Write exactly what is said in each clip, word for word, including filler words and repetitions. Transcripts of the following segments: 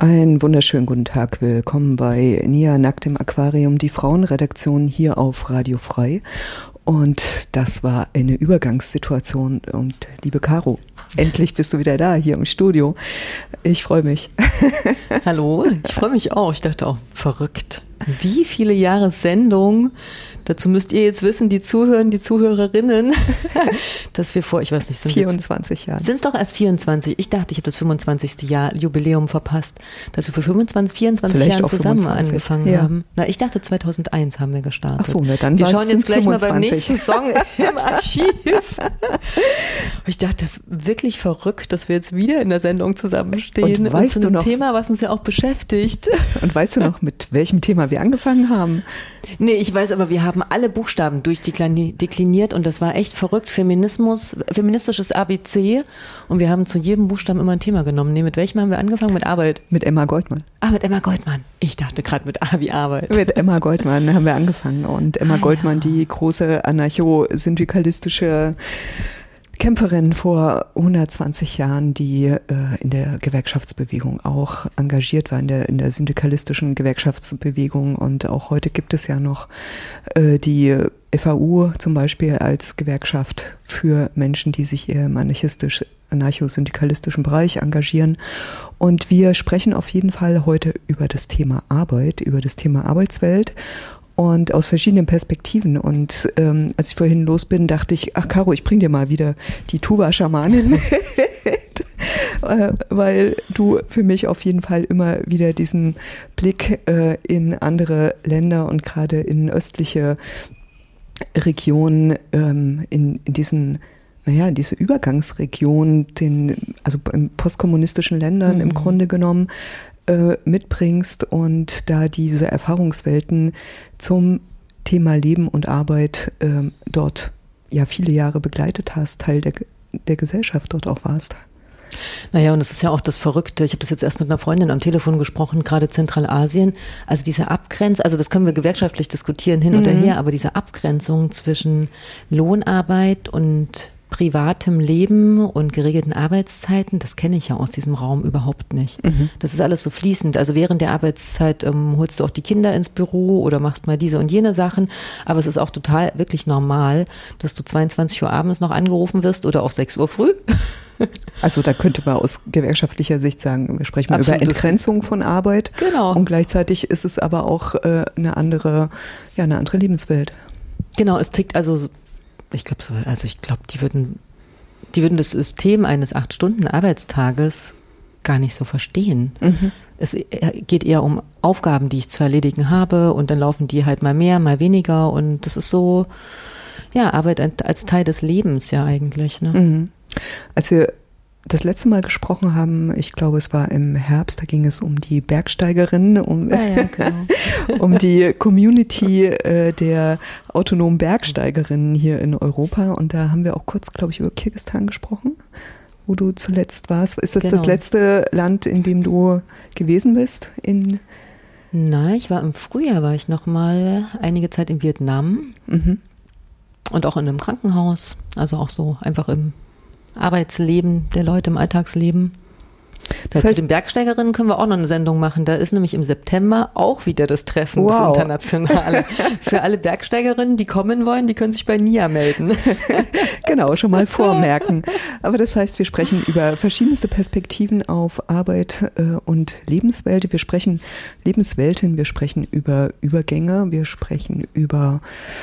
Einen wunderschönen guten Tag. Willkommen bei Nia Nackt im Aquarium, die Frauenredaktion hier auf Radio Frei. Und das war eine Übergangssituation. Und liebe Caro, endlich bist du wieder da, hier im Studio. Ich freue mich. Hallo, ich freue mich auch. Ich dachte auch, verrückt. Wie viele Jahre Sendung, dazu müsst ihr jetzt wissen, die Zuhörer, die Zuhörerinnen, dass wir vor, ich weiß nicht, sind vierundzwanzig Jahre. Sind es doch erst vierundzwanzig. Ich dachte, ich habe das fünfundzwanzigste Jahr Jubiläum verpasst, dass wir vor fünfundzwanzig, vierundzwanzig Vielleicht Jahren zusammen fünfundzwanzig. angefangen Ja. haben. Na, ich dachte zweitausendeins haben wir gestartet. Ach so, na dann wir war's- schauen jetzt sind's gleich mal beim fünfundzwanzig. nächsten Song im Archiv. Ich dachte, wirklich verrückt, dass wir jetzt wieder in der Sendung zusammenstehen. Und weißt zu du einem noch- Thema, was uns ja auch beschäftigt. Und weißt du noch, mit welchem Thema wir angefangen haben? Nee, ich weiß, aber wir haben alle Buchstaben durchdekliniert und das war echt verrückt. Feminismus, feministisches A B C und wir haben zu jedem Buchstaben immer ein Thema genommen. Nee, mit welchem haben wir angefangen? Mit Arbeit. Mit Emma Goldmann. Ah, mit Emma Goldmann. Ich dachte gerade mit A wie Arbeit. Mit Emma Goldmann haben wir angefangen. Und Emma Ah, Goldmann, ja. die große anarcho-syndikalistische Kämpferin vor hundertzwanzig Jahren, die äh, in der Gewerkschaftsbewegung auch engagiert war, in der, in der syndikalistischen Gewerkschaftsbewegung. Und auch heute gibt es ja noch äh, die F A U zum Beispiel als Gewerkschaft für Menschen, die sich eher im anarchistisch, anarcho-syndikalistischen Bereich engagieren. Und wir sprechen auf jeden Fall heute über das Thema Arbeit, über das Thema Arbeitswelt. Und aus verschiedenen Perspektiven. Und ähm, als ich vorhin los bin, dachte ich, ach Caro, ich bring dir mal wieder die Tuba-Schamanin mit, äh, weil du für mich auf jeden Fall immer wieder diesen Blick äh, in andere Länder und gerade in östliche Regionen, ähm, in, in diesen naja, diese Übergangsregion, den, also in postkommunistischen Ländern Mhm. im Grunde genommen, äh, mitbringst und da diese Erfahrungswelten zum Thema Leben und Arbeit ähm, dort ja viele Jahre begleitet hast, Teil der, der Gesellschaft dort auch warst. Naja, und es ist ja auch das Verrückte. Ich habe das jetzt erst mit einer Freundin am Telefon gesprochen, gerade Zentralasien. Also diese Abgrenzung, also das können wir gewerkschaftlich diskutieren, hin oder Mhm. her, aber diese Abgrenzung zwischen Lohnarbeit und privatem Leben und geregelten Arbeitszeiten, das kenne ich ja aus diesem Raum überhaupt nicht. Mhm. Das ist alles so fließend. Also während der Arbeitszeit ähm, holst du auch die Kinder ins Büro oder machst mal diese und jene Sachen. Aber es ist auch total wirklich normal, dass du zweiundzwanzig Uhr abends noch angerufen wirst oder auch sechs Uhr früh. Also da könnte man aus gewerkschaftlicher Sicht sagen, wir sprechen mal über Absolut. Entgrenzung von Arbeit. Genau. Und gleichzeitig ist es aber auch äh, eine andere, ja, eine andere Lebenswelt. Genau, es tickt also, so- ich glaube, so, also ich glaube, die würden, die würden das System eines acht Stunden Arbeitstages gar nicht so verstehen. Mhm. Es geht eher um Aufgaben, die ich zu erledigen habe und dann laufen die halt mal mehr, mal weniger und das ist so, ja, Arbeit als Teil des Lebens ja eigentlich, ne? Mhm. Als wir das letzte Mal gesprochen haben, ich glaube, es war im Herbst, da ging es um die Bergsteigerinnen, um, Ja, ja, genau. um die Community äh, der autonomen Bergsteigerinnen hier in Europa. Und da haben wir auch kurz, glaube ich, über Kirgisistan gesprochen, wo du zuletzt warst. Ist das Genau. das letzte Land, in dem du gewesen bist? In, Nein, ich war im Frühjahr, war ich noch mal einige Zeit in Vietnam mhm. und auch in einem Krankenhaus, also auch so einfach im Arbeitsleben der Leute, im Alltagsleben. Das Ja, heißt- zu den Bergsteigerinnen können wir auch noch eine Sendung machen. Da ist nämlich im September auch wieder das Treffen, Wow. das Internationale. Für alle Bergsteigerinnen, die kommen wollen, die können sich bei Nia melden. Genau, schon mal vormerken. Aber das heißt, wir sprechen über verschiedenste Perspektiven auf Arbeit äh, und Lebenswelt. Wir sprechen Lebenswelten, wir sprechen über Übergänge, wir sprechen über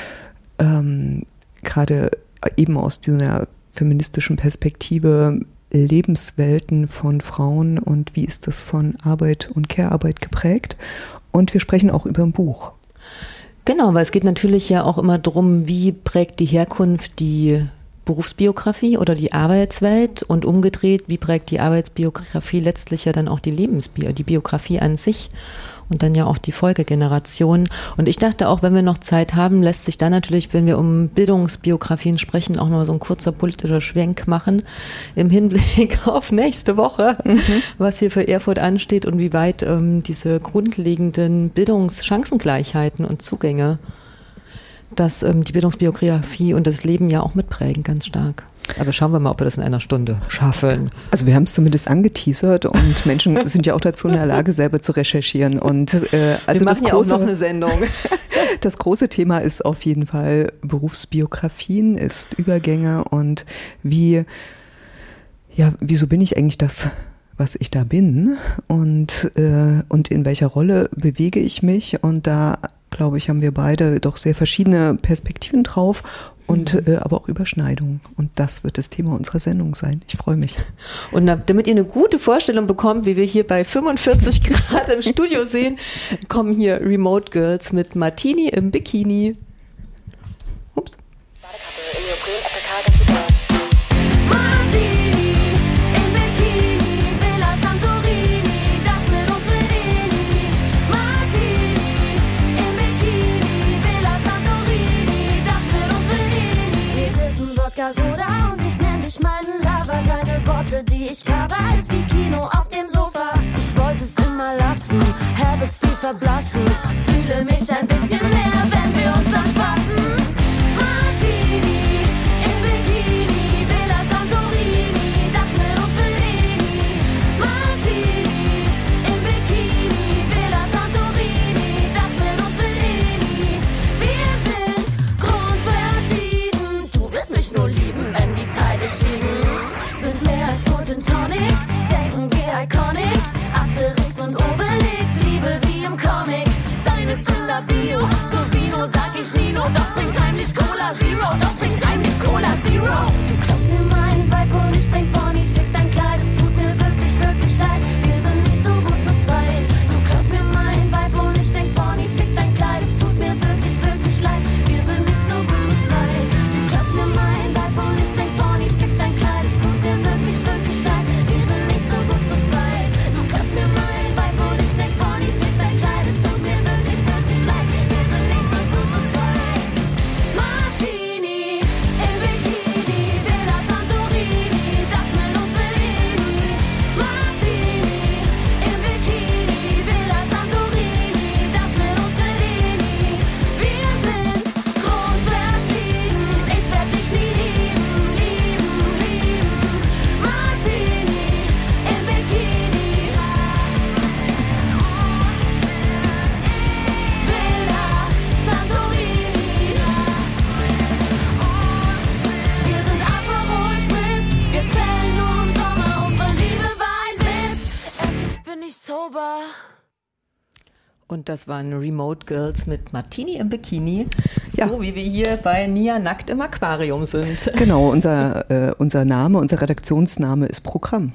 ähm, gerade eben aus dieser feministischen Perspektive Lebenswelten von Frauen und wie ist das von Arbeit und Care-Arbeit geprägt. Und wir sprechen auch über ein Buch. Genau, weil es geht natürlich ja auch immer darum, wie prägt die Herkunft die Berufsbiografie oder die Arbeitswelt und umgedreht, wie prägt die Arbeitsbiografie letztlich ja dann auch die Lebensbiografie, die Biografie an sich und dann ja auch die Folgegenerationen. Und ich dachte auch, wenn wir noch Zeit haben, lässt sich da natürlich, wenn wir um Bildungsbiografien sprechen, auch noch so ein kurzer politischer Schwenk machen im Hinblick auf nächste Woche, mhm. was hier für Erfurt ansteht und wie weit ähm, diese grundlegenden Bildungschancengleichheiten und Zugänge dass ähm, die Bildungsbiografie und das Leben ja auch mitprägen, ganz stark. Aber schauen wir mal, ob wir das in einer Stunde schaffen. Also wir haben es zumindest angeteasert und Menschen sind ja auch dazu in der Lage, selber zu recherchieren. Und äh, also wir machen das große, ja auch noch eine Sendung. Das große Thema ist auf jeden Fall Berufsbiografien, ist Übergänge und wie, ja, wieso bin ich eigentlich das, was ich da bin und, äh, und in welcher Rolle bewege ich mich, und da, glaube ich, haben wir beide doch sehr verschiedene Perspektiven drauf und mhm. äh, aber auch Überschneidungen, und das wird das Thema unserer Sendung sein. Ich freue mich. Und damit ihr eine gute Vorstellung bekommt, wie wir hier bei fünfundvierzig Grad im Studio sehen, kommen hier Remote Girls mit Martini im Bikini. Ups. Badekappe im Neopren, F K K, ganz egal. Soda und ich nenn dich meinen Lover. Deine Worte, die ich cover, ist wie Kino auf dem Sofa. Ich wollte es immer lassen, Habits, die verblassen. Fühle mich ein bisschen mehr, wenn wir uns anfassen. Martini im Bikini, Villa Santorini, das mit uns will eh nie. Martini im Bikini, Villa Santorini, das mit uns will eh nie. Wir sind grundverschieden, du wirst mich nur lieben, wenn die Teile schieben. Sind mehr als nur Gin Tonic, denken wir iconic. Asterix und Obelix, Liebe wie im Comic. Deine Tinder-Bio, so Vino sag ich Nino. Doch trinkst heimlich Cola Zero, doch trinkst heimlich Cola Zero. Du klaust mir meinen Vibe und ich denk, Bonnie, fick dein Kleid. Es tut mir wirklich, wirklich leid, wir sind nicht so gut zu zweit. Du klaust mir meinen Vibe und ich denk, Bonnie, fick dein Kleid. Es tut mir wirklich, wirklich leid, wir sind nicht so gut zu zweit. Du klaust mir meinen Vibe und ich denk, Bonnie, fick dein Kleid. Es tut mir wirklich, wirklich leid, wir sind nicht so gut zu zweit. Du klaust mir meinen Vibe und ich denk, Bonnie, fick dein Kleid. Es tut mir wirklich, wirklich leid, wir sind nicht so gut zu zweit. Martini im Bikini, Villa Santorini, das mit uns will eh nie. Martini im Bikini, Villa Santorini, das mit uns will eh nie. Wir sind grundverschieden, ich werd dich nie lieben, lieben, lieben. Martini im Bikini, das mit uns wird eh. Villa Santorini, das mit uns wird. Wir sind Aperol Spritz, wir zählen nur im Sommer, unsere Liebe war ein Witz. Endlich bin ich sober. Und das waren Remote Girls mit Martini im Bikini, Ja. so wie wir hier bei Nia nackt im Aquarium sind. Genau, unser, äh, unser Name, unser Redaktionsname ist Programm.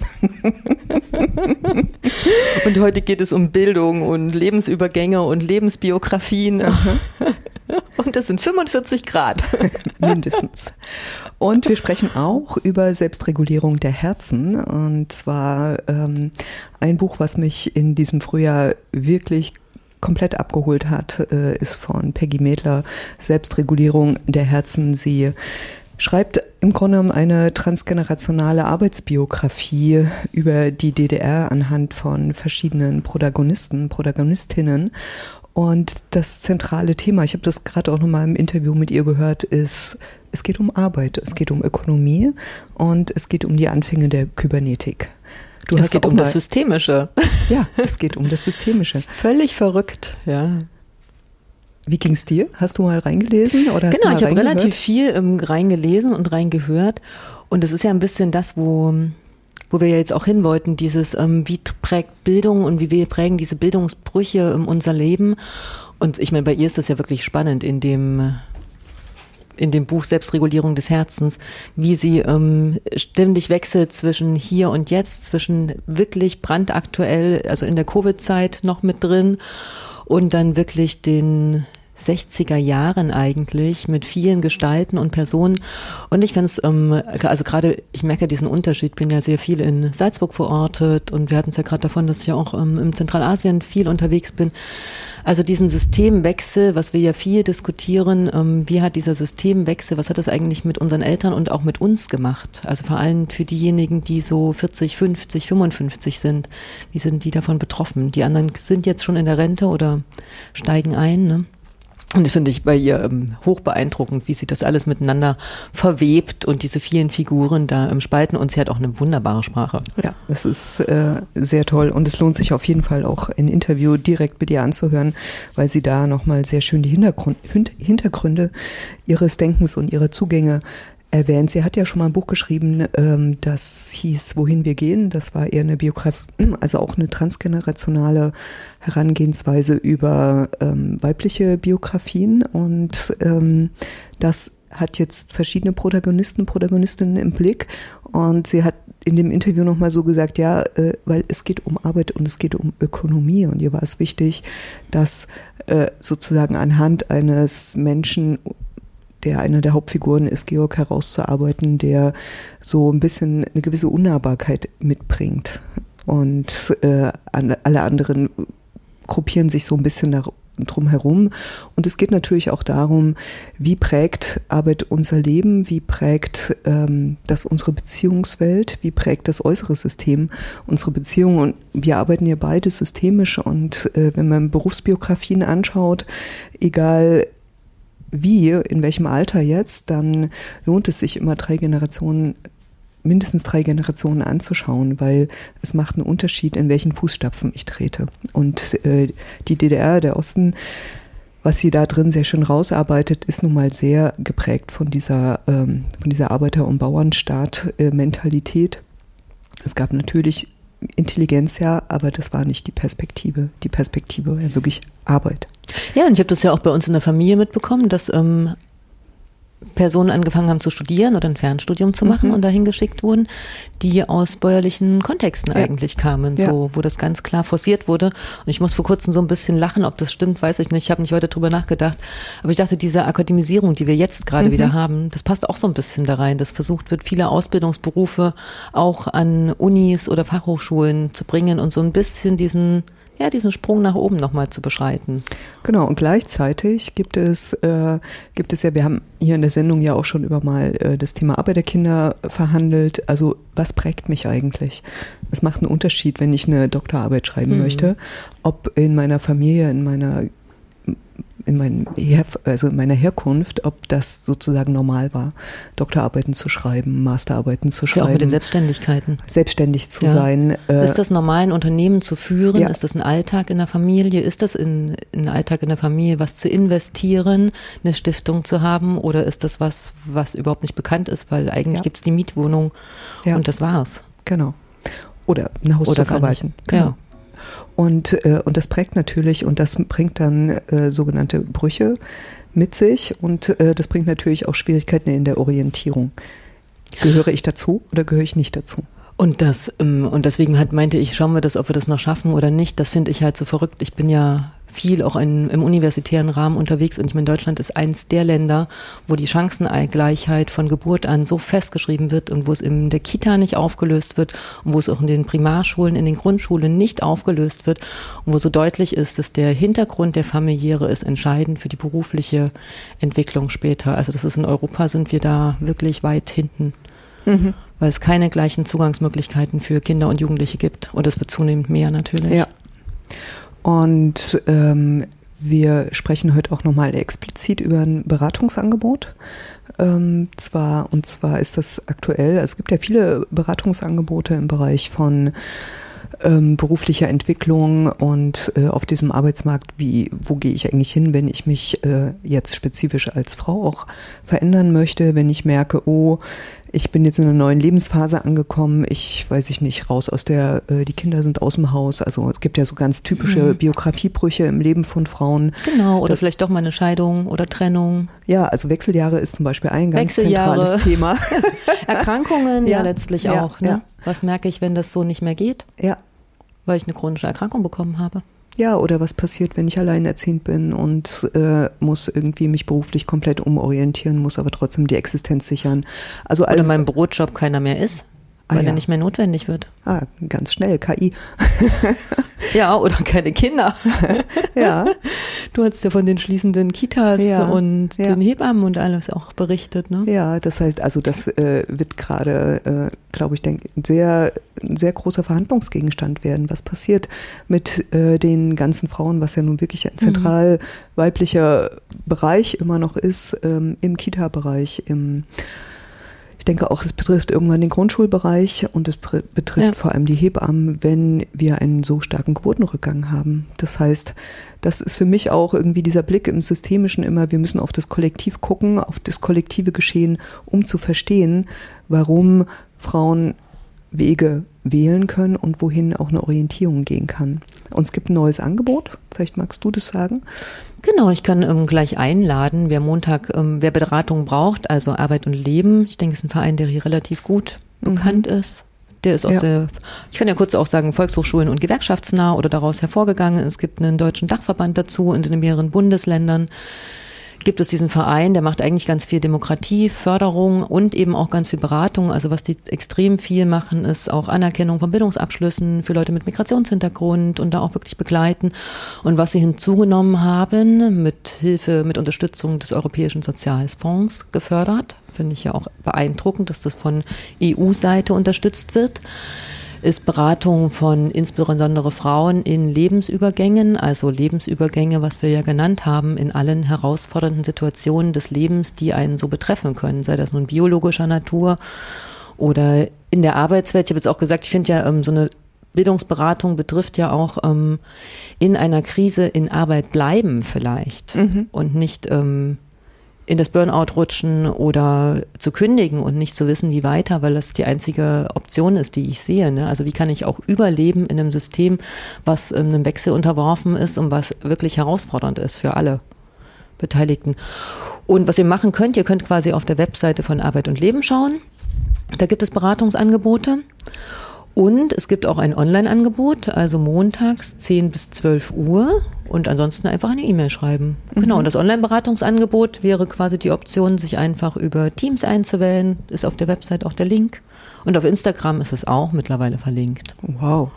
Und heute geht es um Bildung und Lebensübergänge und Lebensbiografien. Und das sind fünfundvierzig Grad. Mindestens. Und wir sprechen auch über Selbstregulierung der Herzen. Und zwar ähm, ein Buch, was mich in diesem Frühjahr wirklich komplett abgeholt hat, äh, ist von Peggy Mädler, Selbstregulierung der Herzen. Sie schreibt im Grunde genommen eine transgenerationale Arbeitsbiografie über die D D R anhand von verschiedenen Protagonisten, Protagonistinnen. Und das zentrale Thema, ich habe das gerade auch nochmal im Interview mit ihr gehört, ist, es geht um Arbeit, es geht um Ökonomie und es geht um die Anfänge der Kybernetik. Du es hast geht auch um mal, das Systemische. Ja, es geht um das Systemische. Völlig verrückt, ja. Wie ging's dir? Hast du mal reingelesen? Oder hast Genau, du mal ich habe reingehört? relativ viel ähm, reingelesen und reingehört. Und das ist ja ein bisschen das, wo, wo wir ja jetzt auch hin wollten, dieses, ähm, wie prägt Bildung und wie wir prägen diese Bildungsbrüche in unser Leben. Und ich meine, bei ihr ist das ja wirklich spannend in dem in dem Buch Selbstregulierung des Herzens, wie sie ähm, ständig wechselt zwischen hier und jetzt, zwischen wirklich brandaktuell, also in der Covid-Zeit noch mit drin und dann wirklich den sechziger Jahren eigentlich mit vielen Gestalten und Personen. Und ich finde es, ähm, also gerade, ich merke diesen Unterschied, bin ja sehr viel in Salzburg verortet und wir hatten es ja gerade davon, dass ich ja auch ähm, im Zentralasien viel unterwegs bin. Also diesen Systemwechsel, was wir ja viel diskutieren, ähm, wie hat dieser Systemwechsel, was hat das eigentlich mit unseren Eltern und auch mit uns gemacht? Also vor allem für diejenigen, die so vierzig, fünfzig, fünfundfünfzig sind. Wie sind die davon betroffen? Die anderen sind jetzt schon in der Rente oder steigen ein, ne? Und das finde ich bei ihr ähm, hoch beeindruckend, wie sie das alles miteinander verwebt und diese vielen Figuren da im Spalten. Und sie hat auch eine wunderbare Sprache. Ja, das ist äh, sehr toll. Und es lohnt sich auf jeden Fall auch ein Interview direkt mit ihr anzuhören, weil sie da nochmal sehr schön die Hintergrund, Hintergründe ihres Denkens und ihrer Zugänge erwähnt. Sie hat ja schon mal ein Buch geschrieben, ähm, das hieß Wohin wir gehen. Das war eher eine Biografie, also auch eine transgenerationale Herangehensweise über ähm, weibliche Biografien. Und ähm, das hat jetzt verschiedene Protagonisten, Protagonistinnen im Blick. Und sie hat in dem Interview nochmal so gesagt, ja, äh, weil es geht um Arbeit und es geht um Ökonomie. Und ihr war es wichtig, dass äh, sozusagen anhand eines Menschen, der einer der Hauptfiguren ist, Georg, herauszuarbeiten, der so ein bisschen eine gewisse Unnahbarkeit mitbringt. Und äh, alle anderen gruppieren sich so ein bisschen nach, drum herum. Und es geht natürlich auch darum, wie prägt Arbeit unser Leben, wie prägt ähm, das unsere Beziehungswelt, wie prägt das äußere System unsere Beziehungen. Und wir arbeiten ja beide systemisch. Und äh, wenn man Berufsbiografien anschaut, egal wie, in welchem Alter jetzt, dann lohnt es sich immer drei Generationen, mindestens drei Generationen anzuschauen, weil es macht einen Unterschied, in welchen Fußstapfen ich trete. Und äh, die D D R, der Osten, was sie da drin sehr schön rausarbeitet, ist nun mal sehr geprägt von dieser, ähm, von dieser Arbeiter- und Bauernstaat-Mentalität. Es gab natürlich Intelligenz, ja, aber das war nicht die Perspektive. Die Perspektive war ja wirklich Arbeit. Ja, und ich habe das ja auch bei uns in der Familie mitbekommen, dass ähm, Personen angefangen haben zu studieren oder ein Fernstudium zu machen mhm. und dahin geschickt wurden, die aus bäuerlichen Kontexten ja. eigentlich kamen, so ja. wo das ganz klar forciert wurde. Und ich muss vor kurzem so ein bisschen lachen, ob das stimmt, weiß ich nicht. Ich habe nicht weiter drüber nachgedacht. Aber ich dachte, diese Akademisierung, die wir jetzt gerade mhm. wieder haben, das passt auch so ein bisschen da rein, dass versucht wird, viele Ausbildungsberufe auch an Unis oder Fachhochschulen zu bringen und so ein bisschen diesen ja, diesen Sprung nach oben nochmal zu beschreiten. Genau, und gleichzeitig gibt es, äh, gibt es ja, wir haben hier in der Sendung ja auch schon über mal äh, das Thema Arbeiterkinder verhandelt. Also was prägt mich eigentlich? Es macht einen Unterschied, wenn ich eine Doktorarbeit schreiben mhm. möchte, ob in meiner Familie, in meiner in, meinem Her- also in meiner Herkunft, ob das sozusagen normal war, Doktorarbeiten zu schreiben, Masterarbeiten zu ist schreiben. Ja auch mit den Selbstständigkeiten. Selbstständig zu ja. sein. Äh, ist das normal, ein Unternehmen zu führen? Ja. Ist das ein Alltag in der Familie? Ist das in, ein Alltag in der Familie, was zu investieren, eine Stiftung zu haben? Oder ist das was, was überhaupt nicht bekannt ist? Weil eigentlich ja. gibt es die Mietwohnung ja. und das war's. Genau. Oder ein Haus Oder zu verwalten. Genau. Ja. Und, äh, und das prägt natürlich und das bringt dann äh, sogenannte Brüche mit sich und äh, das bringt natürlich auch Schwierigkeiten in der Orientierung. Gehöre ich dazu oder gehöre ich nicht dazu? Und das ähm, und deswegen halt meinte ich, schauen wir das, ob wir das noch schaffen oder nicht. Das finde ich halt so verrückt. Ich bin ja viel auch in, im universitären Rahmen unterwegs und ich meine, Deutschland ist eins der Länder, wo die Chancengleichheit von Geburt an so festgeschrieben wird und wo es in der Kita nicht aufgelöst wird und wo es auch in den Primarschulen, in den Grundschulen nicht aufgelöst wird und wo so deutlich ist, dass der Hintergrund der familiäre ist entscheidend für die berufliche Entwicklung später. Also das ist in Europa, sind wir da wirklich weit hinten. Mhm. Weil es keine gleichen Zugangsmöglichkeiten für Kinder und Jugendliche gibt. Und es wird zunehmend mehr natürlich. Ja. Und ähm, wir sprechen heute auch nochmal explizit über ein Beratungsangebot. Ähm, zwar, und zwar ist das aktuell, also es gibt ja viele Beratungsangebote im Bereich von ähm, beruflicher Entwicklung und äh, auf diesem Arbeitsmarkt, wie, wo gehe ich eigentlich hin, wenn ich mich äh, jetzt spezifisch als Frau auch verändern möchte, wenn ich merke, oh, ich bin jetzt in einer neuen Lebensphase angekommen, ich weiß ich nicht, raus aus der, äh, die Kinder sind aus dem Haus, also es gibt ja so ganz typische mhm. Biografiebrüche im Leben von Frauen. Genau, oder das, vielleicht doch mal eine Scheidung oder Trennung. Ja, also Wechseljahre ist zum Beispiel ein ganz zentrales Thema. Erkrankungen ja, ja letztlich ja, auch. Ne? Ja. Was merke ich, wenn das so nicht mehr geht? Ja. Weil ich eine chronische Erkrankung bekommen habe. Ja, oder was passiert, wenn ich alleinerziehend bin und äh, muss irgendwie mich beruflich komplett umorientieren, muss aber trotzdem die Existenz sichern. Also oder mein Brotjob keiner mehr ist, weil ah, ja. er nicht mehr notwendig wird. Ah, ganz schnell, K I. Ja, oder keine Kinder. Ja. Du hast ja von den schließenden Kitas ja, und ja. den Hebammen und alles auch berichtet, ne? Ja, das heißt, also das äh, wird gerade, äh, glaube ich, denk, sehr, ein sehr großer Verhandlungsgegenstand werden. Was passiert mit äh, den ganzen Frauen, was ja nun wirklich ein zentral mhm. weiblicher Bereich immer noch ist, ähm, im Kita-Bereich, im Ich denke auch, es betrifft irgendwann den Grundschulbereich und es betrifft ja. vor allem die Hebammen, wenn wir einen so starken Geburtenrückgang haben. Das heißt, das ist für mich auch irgendwie dieser Blick im Systemischen immer, wir müssen auf das Kollektiv gucken, auf das kollektive Geschehen, um zu verstehen, warum Frauen Wege wählen können und wohin auch eine Orientierung gehen kann. Und es gibt ein neues Angebot, vielleicht magst du das sagen? Genau, ich kann ähm, gleich einladen, wer Montag, ähm, wer Beratung braucht, also Arbeit und Leben. Ich denke, es ist ein Verein, der hier relativ gut mhm. bekannt ist. Der ist aus ja. der, ich kann ja kurz auch sagen, Volkshochschulen und gewerkschaftsnah oder daraus hervorgegangen. Es gibt einen deutschen Dachverband dazu und in den mehreren Bundesländern gibt es diesen Verein, der macht eigentlich ganz viel Demokratie, Förderung und eben auch ganz viel Beratung. Also was die extrem viel machen, ist auch Anerkennung von Bildungsabschlüssen für Leute mit Migrationshintergrund und da auch wirklich begleiten. Und was sie hinzugenommen haben, mit Hilfe, mit Unterstützung des Europäischen Sozialfonds gefördert, finde ich ja auch beeindruckend, dass das von E U-Seite unterstützt wird, ist Beratung von insbesondere Frauen in Lebensübergängen, also Lebensübergänge, was wir ja genannt haben, in allen herausfordernden Situationen des Lebens, die einen so betreffen können, sei das nun biologischer Natur oder in der Arbeitswelt. Ich habe jetzt auch gesagt, ich finde ja ähm, so eine Bildungsberatung betrifft ja auch ähm, in einer Krise in Arbeit bleiben vielleicht mhm. und nicht ähm, in das Burnout rutschen oder zu kündigen und nicht zu wissen, wie weiter, weil das die einzige Option ist, die ich sehe. Ne? Also wie kann ich auch überleben in einem System, was ähm, einem Wechsel unterworfen ist und was wirklich herausfordernd ist für alle Beteiligten. Und was ihr machen könnt, ihr könnt quasi auf der Webseite von Arbeit und Leben schauen. Da gibt es Beratungsangebote. Und es gibt auch ein Online-Angebot, also montags zehn bis zwölf Uhr und ansonsten einfach eine E-Mail schreiben. Mhm. Genau, und das Online-Beratungsangebot wäre quasi die Option, sich einfach über Teams einzuwählen, ist auf der Website auch der Link. Und auf Instagram ist es auch mittlerweile verlinkt. Wow.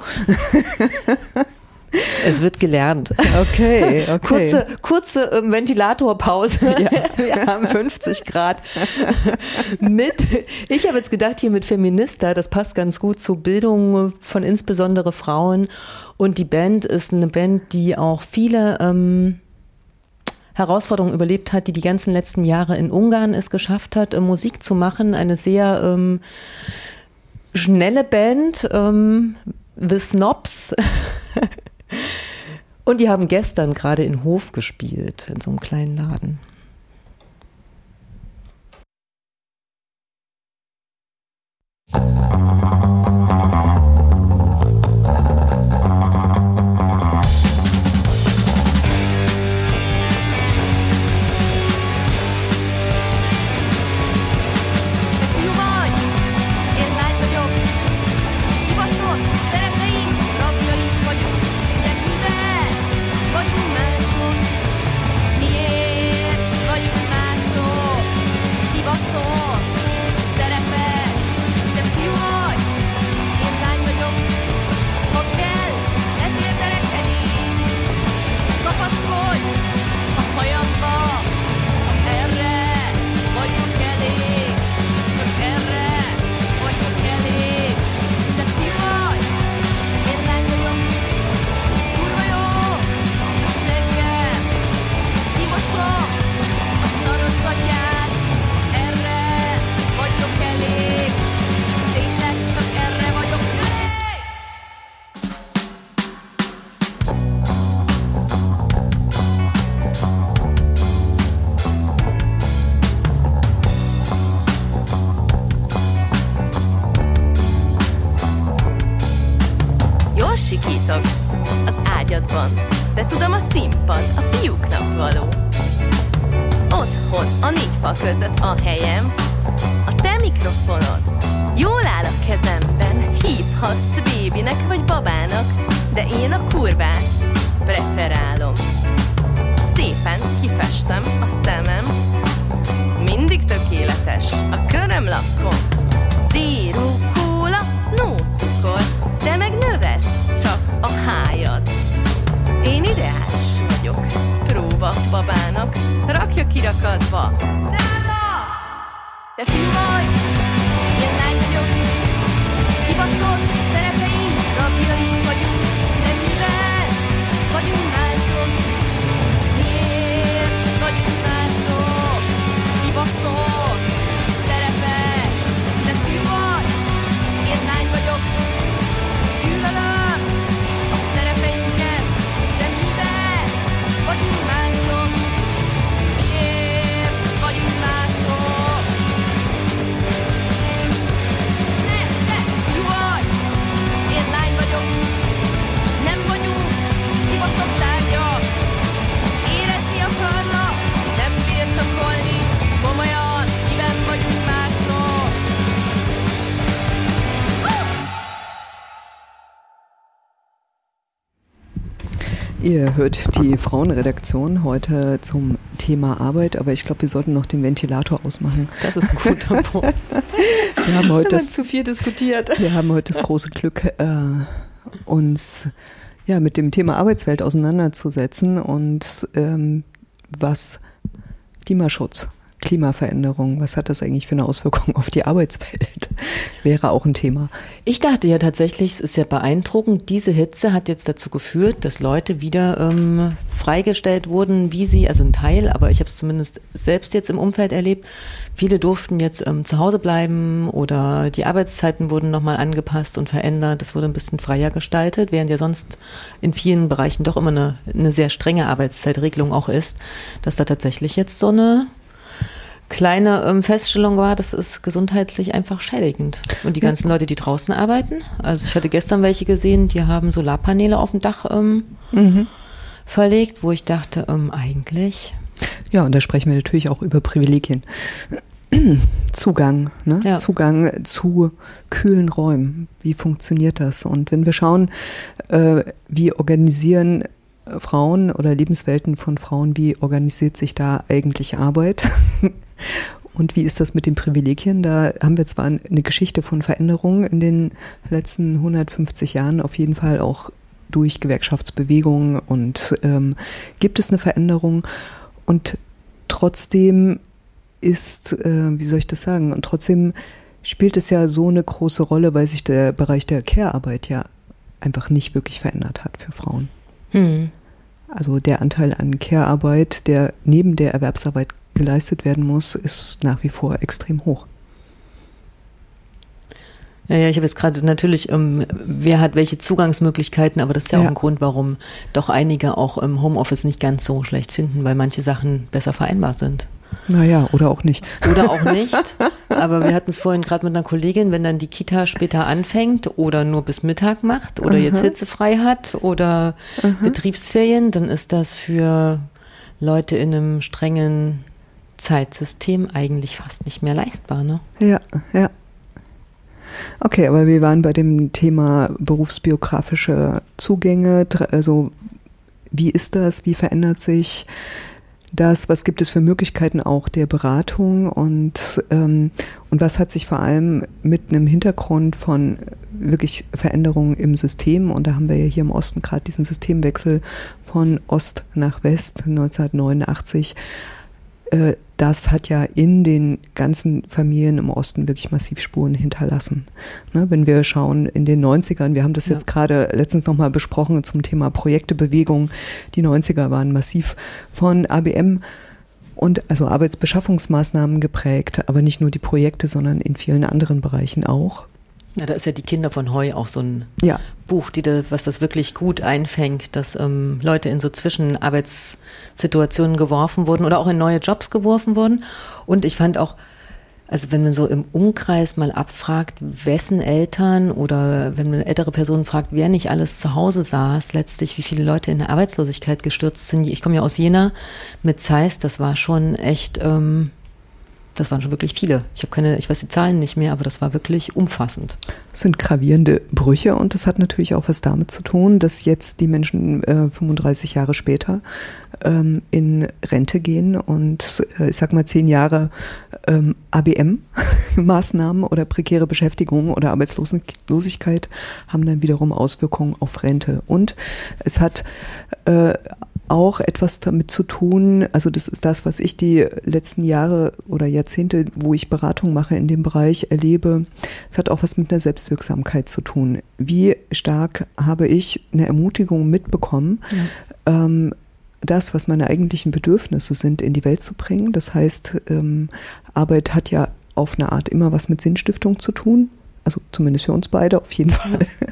Es wird gelernt. Okay, okay. Kurze, kurze ähm, Ventilatorpause. Ja. Wir haben fünfzig Grad. Mit, ich habe jetzt gedacht, hier mit Feminista, das passt ganz gut zur Bildung von insbesondere Frauen. Und die Band ist eine Band, die auch viele ähm, Herausforderungen überlebt hat, die die ganzen letzten Jahre in Ungarn es geschafft hat, äh, Musik zu machen. Eine sehr ähm, schnelle Band, ähm, The Snobs. Und die haben gestern gerade in Hof gespielt, in so einem kleinen Laden. Én ideális vagyok, próbálom. papbabának, rakja kirakatba. Della! Te fiú vagy, én lány vagyok, kibaszott szerepeim, rabjaink vagyunk, de mivel vagyunk mások? Miért vagyunk mások? Kibaszott szerepek, te fiú vagy, én lány vagyok, gyűlölöm a szerepeinket, de mivel vagyunk mások? Miért vagyunk mások? Nem, te fiú vagy, én lány vagyok, nem vagyunk kibaszott tárgyak. Érezni akarlak, nem birtokolni, komolyan, miben vagyunk mások? Ihr hört die Frauenredaktion heute zum Thema Arbeit, aber ich glaube, wir sollten noch den Ventilator ausmachen. Das ist ein guter Punkt. Wir haben heute Wenn man das, zu viel diskutiert. wir haben heute das große Glück, äh, uns ja, mit dem Thema Arbeitswelt auseinanderzusetzen und ähm, was Klimaschutz, Klimaveränderung, was hat das eigentlich für eine Auswirkung auf die Arbeitswelt, wäre auch ein Thema. Ich dachte ja tatsächlich, es ist ja beeindruckend, diese Hitze hat jetzt dazu geführt, dass Leute wieder ähm, freigestellt wurden, wie sie, also ein Teil, aber ich habe es zumindest selbst jetzt im Umfeld erlebt, viele durften jetzt ähm, zu Hause bleiben oder die Arbeitszeiten wurden nochmal angepasst und verändert, das wurde ein bisschen freier gestaltet, während ja sonst in vielen Bereichen doch immer eine, eine sehr strenge Arbeitszeitregelung auch ist, dass da tatsächlich jetzt so eine kleine ähm, Feststellung war, das ist gesundheitlich einfach schädigend. Und die ganzen Leute, die draußen arbeiten, also ich hatte gestern welche gesehen, die haben Solarpaneele auf dem Dach ähm, mhm. verlegt, wo ich dachte, ähm, eigentlich. Ja, und da sprechen wir natürlich auch über Privilegien. Zugang, ne? Ja. Zugang zu kühlen Räumen. Wie funktioniert das? Und wenn wir schauen, äh, wie organisieren Frauen oder Lebenswelten von Frauen, wie organisiert sich da eigentlich Arbeit? Und wie ist das mit den Privilegien? Da haben wir zwar eine Geschichte von Veränderungen in den letzten hundertfünfzig Jahren, auf jeden Fall auch durch Gewerkschaftsbewegungen und ähm, gibt es eine Veränderung und trotzdem ist, äh, wie soll ich das sagen, und trotzdem spielt es ja so eine große Rolle, weil sich der Bereich der Care-Arbeit ja einfach nicht wirklich verändert hat für Frauen. Hm. Also der Anteil an Care-Arbeit, der neben der Erwerbsarbeit geleistet werden muss, ist nach wie vor extrem hoch. Ja, ja, ich habe jetzt gerade natürlich, ähm, wer hat welche Zugangsmöglichkeiten, aber das ist ja, ja auch ein Grund, warum doch einige auch im Homeoffice nicht ganz so schlecht finden, weil manche Sachen besser vereinbar sind. Naja, oder auch nicht. Oder auch nicht. Aber wir hatten es vorhin gerade mit einer Kollegin, wenn dann die Kita später anfängt oder nur bis Mittag macht oder Aha. jetzt hitzefrei hat oder Aha. Betriebsferien, dann ist das für Leute in einem strengen Zeitsystem eigentlich fast nicht mehr leistbar, ne? Ja, ja. Okay, aber wir waren bei dem Thema berufsbiografische Zugänge, also wie ist das, wie verändert sich das, was gibt es für Möglichkeiten auch der Beratung und, ähm, und was hat sich vor allem mit einem Hintergrund von wirklich Veränderungen im System, und da haben wir ja hier im Osten gerade diesen Systemwechsel von Ost nach West neunzehnhundertneunundachtzig, äh, das hat ja in den ganzen Familien im Osten wirklich massiv Spuren hinterlassen. Ne, wenn wir schauen in den neunzigern, wir haben das ja. jetzt gerade letztens nochmal besprochen zum Thema Projektebewegung, die neunziger waren massiv von A B M und also Arbeitsbeschaffungsmaßnahmen geprägt, aber nicht nur die Projekte, sondern in vielen anderen Bereichen auch. Ja, da ist ja die Kinder von Heu auch so ein ja. Buch, die da, was das wirklich gut einfängt, dass ähm, Leute in so Zwischenarbeitssituationen geworfen wurden oder auch in neue Jobs geworfen wurden. Und ich fand auch, also wenn man so im Umkreis mal abfragt, wessen Eltern oder wenn man ältere Personen fragt, wer nicht alles zu Hause saß, letztlich wie viele Leute in der Arbeitslosigkeit gestürzt sind. Ich komme ja aus Jena mit Zeist, das war schon echt... Ähm, Das waren schon wirklich viele. Ich habe keine, ich weiß die Zahlen nicht mehr, aber das war wirklich umfassend. Das sind gravierende Brüche und das hat natürlich auch was damit zu tun, dass jetzt die Menschen äh, fünfunddreißig Jahre später ähm, in Rente gehen und äh, ich sag mal zehn Jahre ähm, A B M-Maßnahmen oder prekäre Beschäftigung oder Arbeitslosigkeit haben dann wiederum Auswirkungen auf Rente. Und es hat äh, auch etwas damit zu tun, also das ist das, was ich die letzten Jahre oder Jahrzehnte, wo ich Beratung mache in dem Bereich, erlebe. Es hat auch was mit einer Selbstwirksamkeit zu tun. Wie stark habe ich eine Ermutigung mitbekommen, ja. ähm, das, was meine eigentlichen Bedürfnisse sind, in die Welt zu bringen. Das heißt, ähm, Arbeit hat ja auf eine Art immer was mit Sinnstiftung zu tun. Also zumindest für uns beide auf jeden Fall. Ja.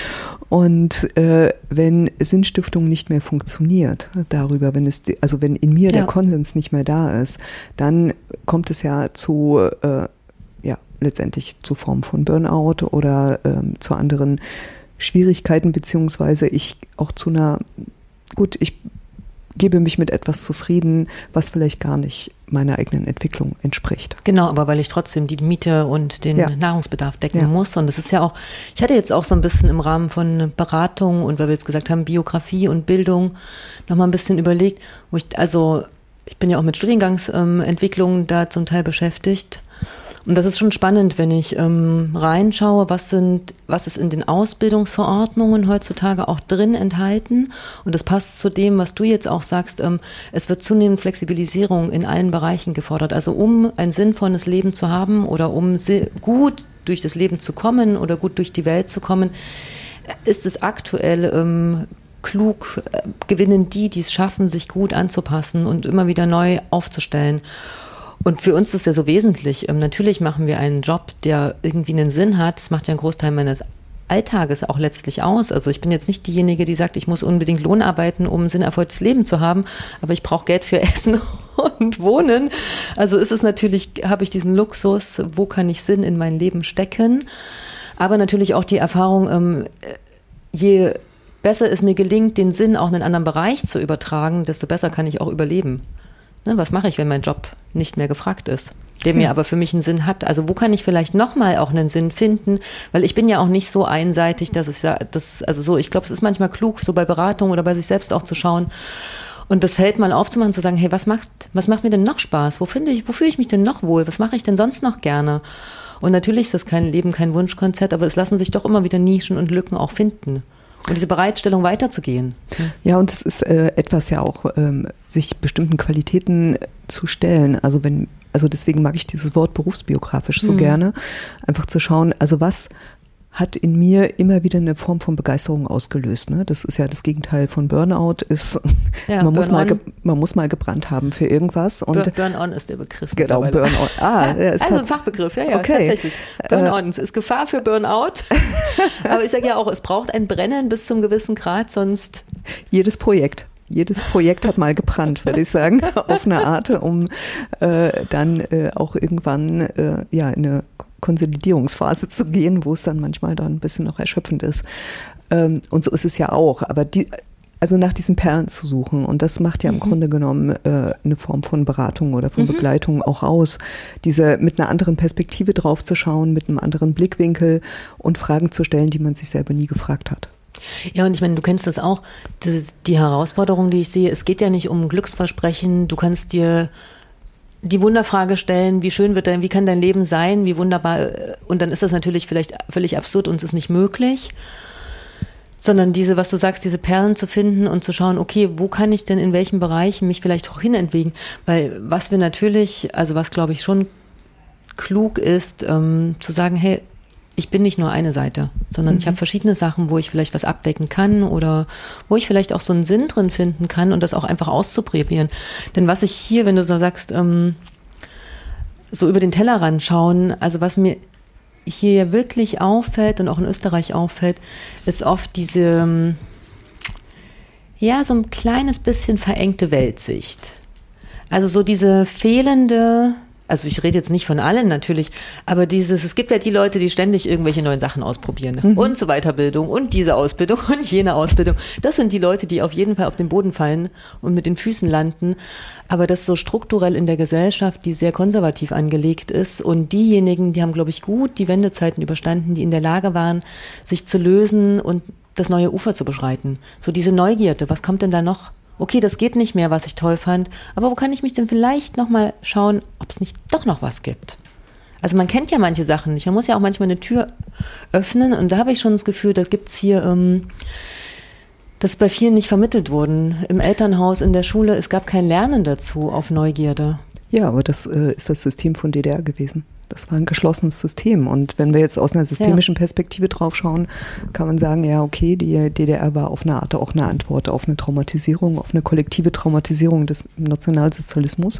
Und äh, wenn Sinnstiftung nicht mehr funktioniert darüber, wenn es, also wenn in mir ja. der Konsens nicht mehr da ist, dann kommt es ja zu, äh, ja, letztendlich zu Formen von Burnout oder ähm, zu anderen Schwierigkeiten, beziehungsweise ich auch zu einer, gut, ich gebe mich mit etwas zufrieden, was vielleicht gar nicht meiner eigenen Entwicklung entspricht. Genau, aber weil ich trotzdem die Miete und den ja. Nahrungsbedarf decken ja. muss. Und das ist ja auch, ich hatte jetzt auch so ein bisschen im Rahmen von Beratung und weil wir jetzt gesagt haben, Biografie und Bildung, nochmal ein bisschen überlegt, wo ich, also ich bin ja auch mit Studiengangsentwicklung ähm, da zum Teil beschäftigt. Und das ist schon spannend, wenn ich ähm, reinschaue, was sind, was ist in den Ausbildungsverordnungen heutzutage auch drin enthalten. Und das passt zu dem, was du jetzt auch sagst. Ähm, es wird zunehmend Flexibilisierung in allen Bereichen gefordert. Also um ein sinnvolles Leben zu haben oder um si- gut durch das Leben zu kommen oder gut durch die Welt zu kommen, ist es aktuell ähm, klug, äh, gewinnen die, die es schaffen, sich gut anzupassen und immer wieder neu aufzustellen. Und für uns ist es ja so wesentlich. Ähm, natürlich machen wir einen Job, der irgendwie einen Sinn hat. Das macht ja einen Großteil meines Alltages auch letztlich aus. Also ich bin jetzt nicht diejenige, die sagt, ich muss unbedingt Lohn arbeiten, um ein sinnerfülltes Leben zu haben, aber ich brauche Geld für Essen und Wohnen. Also ist es natürlich, habe ich diesen Luxus, wo kann ich Sinn in mein Leben stecken? Aber natürlich auch die Erfahrung, ähm, je besser es mir gelingt, den Sinn auch in einen anderen Bereich zu übertragen, desto besser kann ich auch überleben. Ne, was mache ich, wenn mein Job nicht mehr gefragt ist, der mir aber für mich einen Sinn hat? Also wo kann ich vielleicht nochmal auch einen Sinn finden? Weil ich bin ja auch nicht so einseitig, dass ich ja, das, also so, ich glaube, es ist manchmal klug, so bei Beratung oder bei sich selbst auch zu schauen und das Feld mal aufzumachen, zu sagen, hey, was macht, was macht mir denn noch Spaß? Wo finde ich, wo fühle ich mich denn noch wohl? Was mache ich denn sonst noch gerne? Und natürlich ist das kein Leben, kein Wunschkonzert, aber es lassen sich doch immer wieder Nischen und Lücken auch finden. Und diese Bereitstellung weiterzugehen. Ja, und es ist äh, etwas ja auch, ähm, sich bestimmten Qualitäten zu stellen. Also wenn, also deswegen mag ich dieses Wort berufsbiografisch so mhm. gerne. Einfach zu schauen, also was hat in mir immer wieder eine Form von Begeisterung ausgelöst. Ne? Das ist ja das Gegenteil von Burnout. Ist, ja, man, muss mal ge, man muss mal gebrannt haben für irgendwas. Und Burn-on ist der Begriff. Genau, Burnout. Ah, ja, ist also ein Fachbegriff, ja, ja, okay. Tatsächlich. Burn-on, es ist Gefahr für Burnout. Aber ich sage ja auch, es braucht ein Brennen bis zum gewissen Grad, sonst... Jedes Projekt. Jedes Projekt hat mal gebrannt, würde ich sagen, auf eine Art, um äh, dann äh, auch irgendwann äh, ja in eine Konsolidierungsphase zu gehen, wo es dann manchmal dann ein bisschen noch erschöpfend ist. Ähm, und so ist es ja auch. Aber die, also nach diesen Perlen zu suchen, und das macht ja im mhm. Grunde genommen äh, eine Form von Beratung oder von mhm. Begleitung auch aus, diese mit einer anderen Perspektive drauf zu schauen, mit einem anderen Blickwinkel und Fragen zu stellen, die man sich selber nie gefragt hat. Ja, und ich meine, du kennst das auch, die, die Herausforderung, die ich sehe, es geht ja nicht um Glücksversprechen, du kannst dir die Wunderfrage stellen, wie schön wird dein, wie kann dein Leben sein, wie wunderbar, und dann ist das natürlich vielleicht völlig absurd und es ist nicht möglich, sondern diese, was du sagst, diese Perlen zu finden und zu schauen, okay, wo kann ich denn in welchen Bereichen mich vielleicht auch hinentwegen, weil was wir natürlich, also was glaube ich schon klug ist, ähm, zu sagen, hey, ich bin nicht nur eine Seite, sondern mhm. ich habe verschiedene Sachen, wo ich vielleicht was abdecken kann oder wo ich vielleicht auch so einen Sinn drin finden kann und das auch einfach auszuprobieren. Denn was ich hier, wenn du so sagst, ähm, so über den Tellerrand schauen, also was mir hier wirklich auffällt und auch in Österreich auffällt, ist oft diese, ähm, ja, so ein kleines bisschen verengte Weltsicht. Also so diese fehlende... Also ich rede jetzt nicht von allen natürlich, aber dieses, es gibt ja die Leute, die ständig irgendwelche neuen Sachen ausprobieren mhm. und so Weiterbildung und diese Ausbildung und jene Ausbildung. Das sind die Leute, die auf jeden Fall auf den Boden fallen und mit den Füßen landen. Aber das so strukturell in der Gesellschaft, die sehr konservativ angelegt ist, und diejenigen, die haben, glaube ich, gut die Wendezeiten überstanden, die in der Lage waren, sich zu lösen und das neue Ufer zu beschreiten. So diese Neugierde, was kommt denn da noch? Okay, das geht nicht mehr, was ich toll fand, aber wo kann ich mich denn vielleicht nochmal schauen, ob es nicht doch noch was gibt? Also man kennt ja manche Sachen nicht, man muss ja auch manchmal eine Tür öffnen, und da habe ich schon das Gefühl, da gibt es hier, ähm, Das ist bei vielen nicht vermittelt worden. Im Elternhaus, in der Schule, es gab kein Lernen dazu auf Neugierde. Ja, aber das äh, ist das System von D D R gewesen. Das war ein geschlossenes System. Und wenn wir jetzt aus einer systemischen ja. Perspektive drauf schauen, kann man sagen, ja, okay, die D D R war auf eine Art auch eine Antwort auf eine Traumatisierung, auf eine kollektive Traumatisierung des Nationalsozialismus.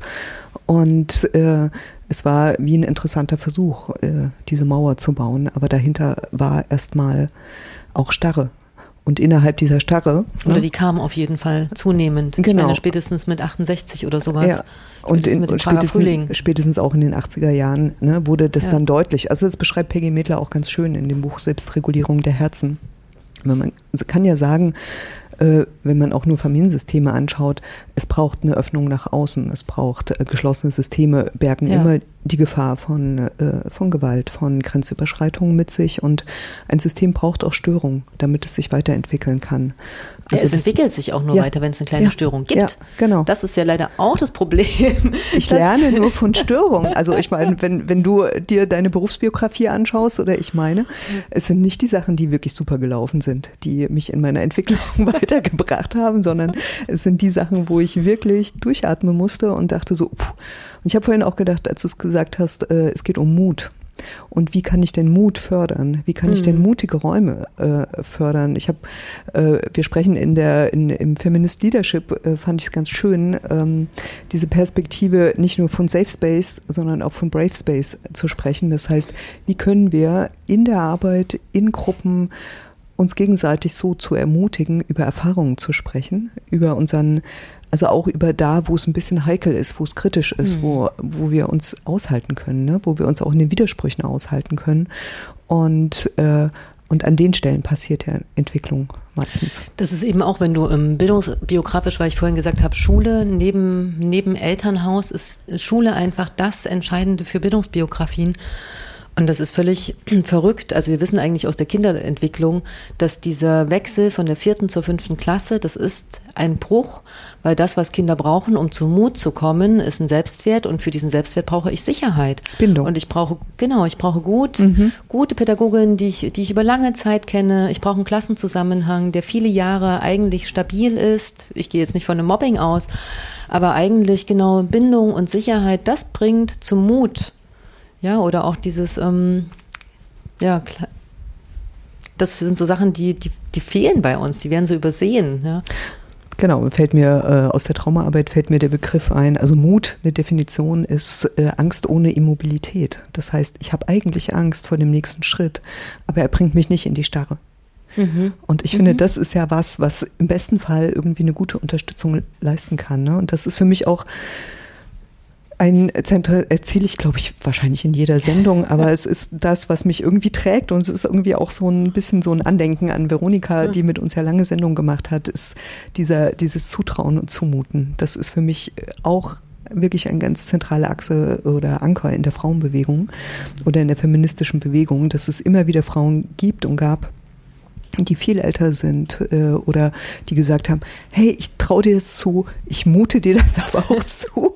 Und äh, es war wie ein interessanter Versuch, äh, diese Mauer zu bauen. Aber dahinter war erstmal auch Starre. Und innerhalb dieser Starre. Oder ne? die kam auf jeden Fall zunehmend. Genau. Ich meine, spätestens mit achtundsechzig oder sowas. Ja. Und, in, und spätestens, spätestens auch in den achtziger Jahren ne, wurde das ja. dann deutlich. Also das beschreibt Peggy Medler auch ganz schön in dem Buch Selbstregulierung der Herzen. Man kann ja sagen, äh, wenn man auch nur Familiensysteme anschaut, es braucht eine Öffnung nach außen, es braucht äh, geschlossene Systeme, bergen ja. immer die Gefahr von, äh, von Gewalt, von Grenzüberschreitungen mit sich, und ein System braucht auch Störung, damit es sich weiterentwickeln kann. Also ja, es das, entwickelt sich auch nur ja, weiter, wenn es eine kleine ja, Störung gibt. Ja, genau. Das ist ja leider auch das Problem. Ich lerne nur von Störungen. Also ich meine, wenn, wenn du dir deine Berufsbiografie anschaust, oder ich meine, es sind nicht die Sachen, die wirklich super gelaufen sind, die mich in meiner Entwicklung weitergebracht haben, sondern es sind die Sachen, wo ich wirklich durchatmen musste und dachte so, puh. Und ich habe vorhin auch gedacht, als du es gesagt hast, äh, es geht um Mut. Und wie kann ich denn Mut fördern? Wie kann ich denn mutige Räume äh, fördern? Ich habe, äh, wir sprechen in der in, im Feminist Leadership, äh, fand ich es ganz schön, ähm, diese Perspektive nicht nur von Safe Space, sondern auch von Brave Space zu sprechen. Das heißt, wie können wir in der Arbeit, in Gruppen uns gegenseitig so zu ermutigen, über Erfahrungen zu sprechen, über unseren, also auch über da, wo es ein bisschen heikel ist, wo es kritisch ist, mhm. wo, wo wir uns aushalten können, ne? Wo wir uns auch in den Widersprüchen aushalten können. Und, äh, und an den Stellen passiert ja Entwicklung meistens. Das ist eben auch, wenn du ähm, bildungsbiografisch, weil ich vorhin gesagt habe, Schule neben, neben Elternhaus ist Schule einfach das Entscheidende für Bildungsbiografien. Und das ist völlig verrückt. Also wir wissen eigentlich aus der Kinderentwicklung, dass dieser Wechsel von der vierten zur fünften Klasse, das ist ein Bruch, weil das, was Kinder brauchen, um zu Mut zu kommen, ist ein Selbstwert, und für diesen Selbstwert brauche ich Sicherheit. Bindung. Und ich brauche, genau, ich brauche gut, mhm. gute Pädagoginnen, die ich, die ich über lange Zeit kenne. Ich brauche einen Klassenzusammenhang, der viele Jahre eigentlich stabil ist. Ich gehe jetzt nicht von einem Mobbing aus, aber eigentlich genau Bindung und Sicherheit, das bringt zum Mut. Ja, oder auch dieses, ähm, ja, das sind so Sachen, die, die, die fehlen bei uns, die werden so übersehen. Ja. Genau, fällt mir äh, aus der Traumaarbeit fällt mir der Begriff ein. Also Mut, eine Definition ist äh, Angst ohne Immobilität. Das heißt, ich habe eigentlich Angst vor dem nächsten Schritt, aber er bringt mich nicht in die Starre. Mhm. Und ich mhm. finde, das ist ja was, was im besten Fall irgendwie eine gute Unterstützung leisten kann. Ne? Und das ist für mich auch ein Zentrum, erzähle ich, glaube ich, wahrscheinlich in jeder Sendung, aber es ist das, was mich irgendwie trägt, und es ist irgendwie auch so ein bisschen so ein Andenken an Veronika, ja. die mit uns ja lange Sendungen gemacht hat, ist dieser, dieses Zutrauen und Zumuten. Das ist für mich auch wirklich eine ganz zentrale Achse oder Anker in der Frauenbewegung oder in der feministischen Bewegung, dass es immer wieder Frauen gibt und gab, die viel älter sind äh, oder die gesagt haben, hey, ich traue dir das zu, ich mute dir das aber auch zu.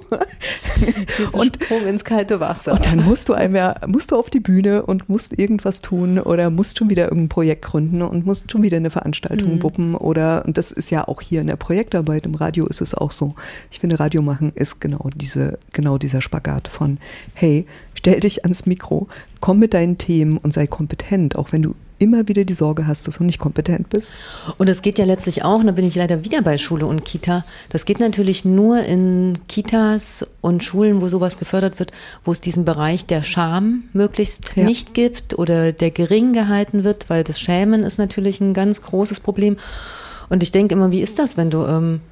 Und Sprung ins kalte Wasser. Und dann musst du einmal, musst du auf die Bühne und musst irgendwas tun oder musst schon wieder irgendein Projekt gründen und musst schon wieder eine Veranstaltung mhm. wuppen oder, und das ist ja auch hier in der Projektarbeit, im Radio ist es auch so. Ich finde, Radio machen ist genau diese, genau dieser Spagat von, hey, stell dich ans Mikro, komm mit deinen Themen und sei kompetent, auch wenn du immer wieder die Sorge hast, dass du nicht kompetent bist. Und das geht ja letztlich auch, und da bin ich leider wieder bei Schule und Kita, das geht natürlich nur in Kitas und Schulen, wo sowas gefördert wird, wo es diesen Bereich der Scham möglichst ja. nicht gibt oder der gering gehalten wird, weil das Schämen ist natürlich ein ganz großes Problem. Und ich denke immer, wie ist das, wenn du ähm,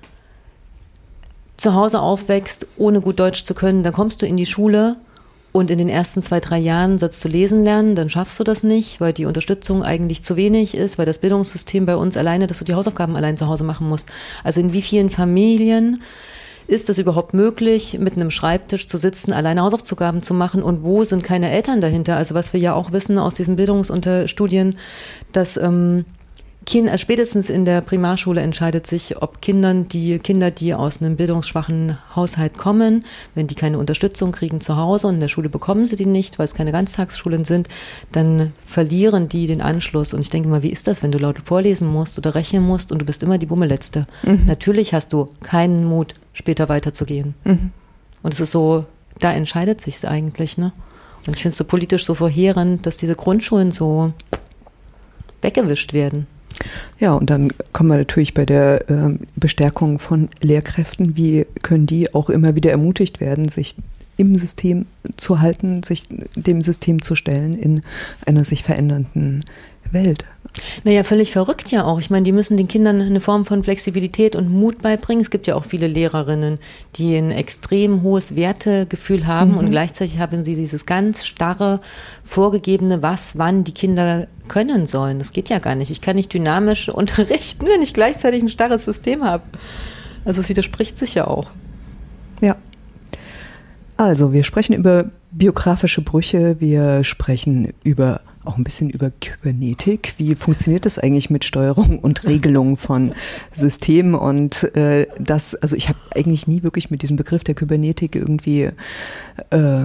zu Hause aufwächst, ohne gut Deutsch zu können, dann kommst du in die Schule. Und in den ersten zwei, drei Jahren sollst du lesen lernen, dann schaffst du das nicht, weil die Unterstützung eigentlich zu wenig ist, weil das Bildungssystem bei uns alleine, dass du die Hausaufgaben allein zu Hause machen musst. Also in wie vielen Familien ist es überhaupt möglich, mit einem Schreibtisch zu sitzen, alleine Hausaufgaben zu machen, und wo sind keine Eltern dahinter? Also was wir ja auch wissen aus diesen Bildungsstudien, dass ähm, Kind, also spätestens in der Primarschule entscheidet sich, ob Kindern, die Kinder, die aus einem bildungsschwachen Haushalt kommen, wenn die keine Unterstützung kriegen zu Hause und in der Schule bekommen sie die nicht, weil es keine Ganztagsschulen sind, dann verlieren die den Anschluss. Und ich denke mal, wie ist das, wenn du laut vorlesen musst oder rechnen musst und du bist immer die Bummeletzte? Mhm. Natürlich hast du keinen Mut, später weiterzugehen. Mhm. Und es ist so, da entscheidet sich's eigentlich, ne? Und ich finde es so politisch so verheerend, dass diese Grundschulen so weggewischt werden. Ja, und dann kommen wir natürlich bei der äh, Bestärkung von Lehrkräften. Wie können die auch immer wieder ermutigt werden, sich im System zu halten, sich dem System zu stellen in einer sich verändernden Welt? Naja, völlig verrückt ja auch. Ich meine, die müssen den Kindern eine Form von Flexibilität und Mut beibringen. Es gibt ja auch viele Lehrerinnen, die ein extrem hohes Wertegefühl haben, mhm. und gleichzeitig haben sie dieses ganz starre, vorgegebene, was, wann die Kinder können sollen. Das geht ja gar nicht. Ich kann nicht dynamisch unterrichten, wenn ich gleichzeitig ein starres System habe. Also es widerspricht sich ja auch. Ja. Also, wir sprechen über biografische Brüche, wir sprechen über auch ein bisschen über Kybernetik. Wie funktioniert das eigentlich mit Steuerung und Regelung von Systemen? Und äh, das, also ich habe eigentlich nie wirklich mit diesem Begriff der Kybernetik irgendwie äh,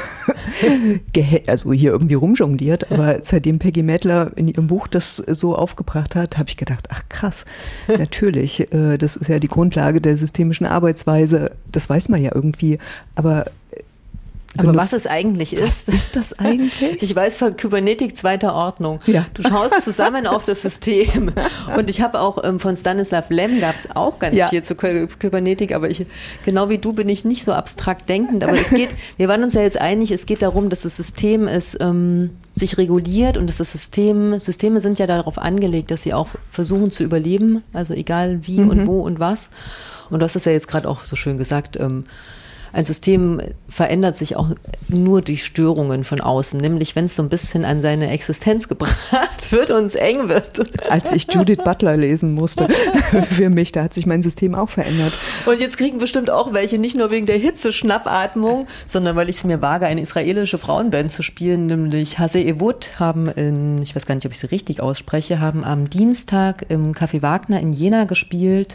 also hier irgendwie rumjongliert, aber seitdem Peggy Mädler in ihrem Buch das so aufgebracht hat, habe ich gedacht, ach krass, natürlich, äh, das ist ja die Grundlage der systemischen Arbeitsweise, das weiß man ja irgendwie, aber Aber was es eigentlich ist. Was ist das eigentlich? Ich weiß von Kybernetik zweiter Ordnung. Ja. Du schaust zusammen auf das System. Und ich habe auch ähm, von Stanislav Lem gab es auch ganz ja. viel zu Kybernetik, aber ich, genau wie du bin ich nicht so abstrakt denkend. Aber es geht, wir waren uns ja jetzt einig, es geht darum, dass das System es ähm, sich reguliert und dass das System, Systeme sind ja darauf angelegt, dass sie auch versuchen zu überleben. Also egal wie mhm. und wo und was. Und du hast es ja jetzt gerade auch so schön gesagt, ähm, ein System verändert sich auch nur durch Störungen von außen, nämlich wenn es so ein bisschen an seine Existenz gebracht wird und es eng wird. Als ich Judith Butler lesen musste für mich, da hat sich mein System auch verändert. Und jetzt kriegen bestimmt auch welche, nicht nur wegen der Hitze Schnappatmung, sondern weil ich es mir wage, eine israelische Frauenband zu spielen, nämlich Hase Evut haben in, ich weiß gar nicht, ob ich sie richtig ausspreche, haben am Dienstag im Café Wagner in Jena gespielt.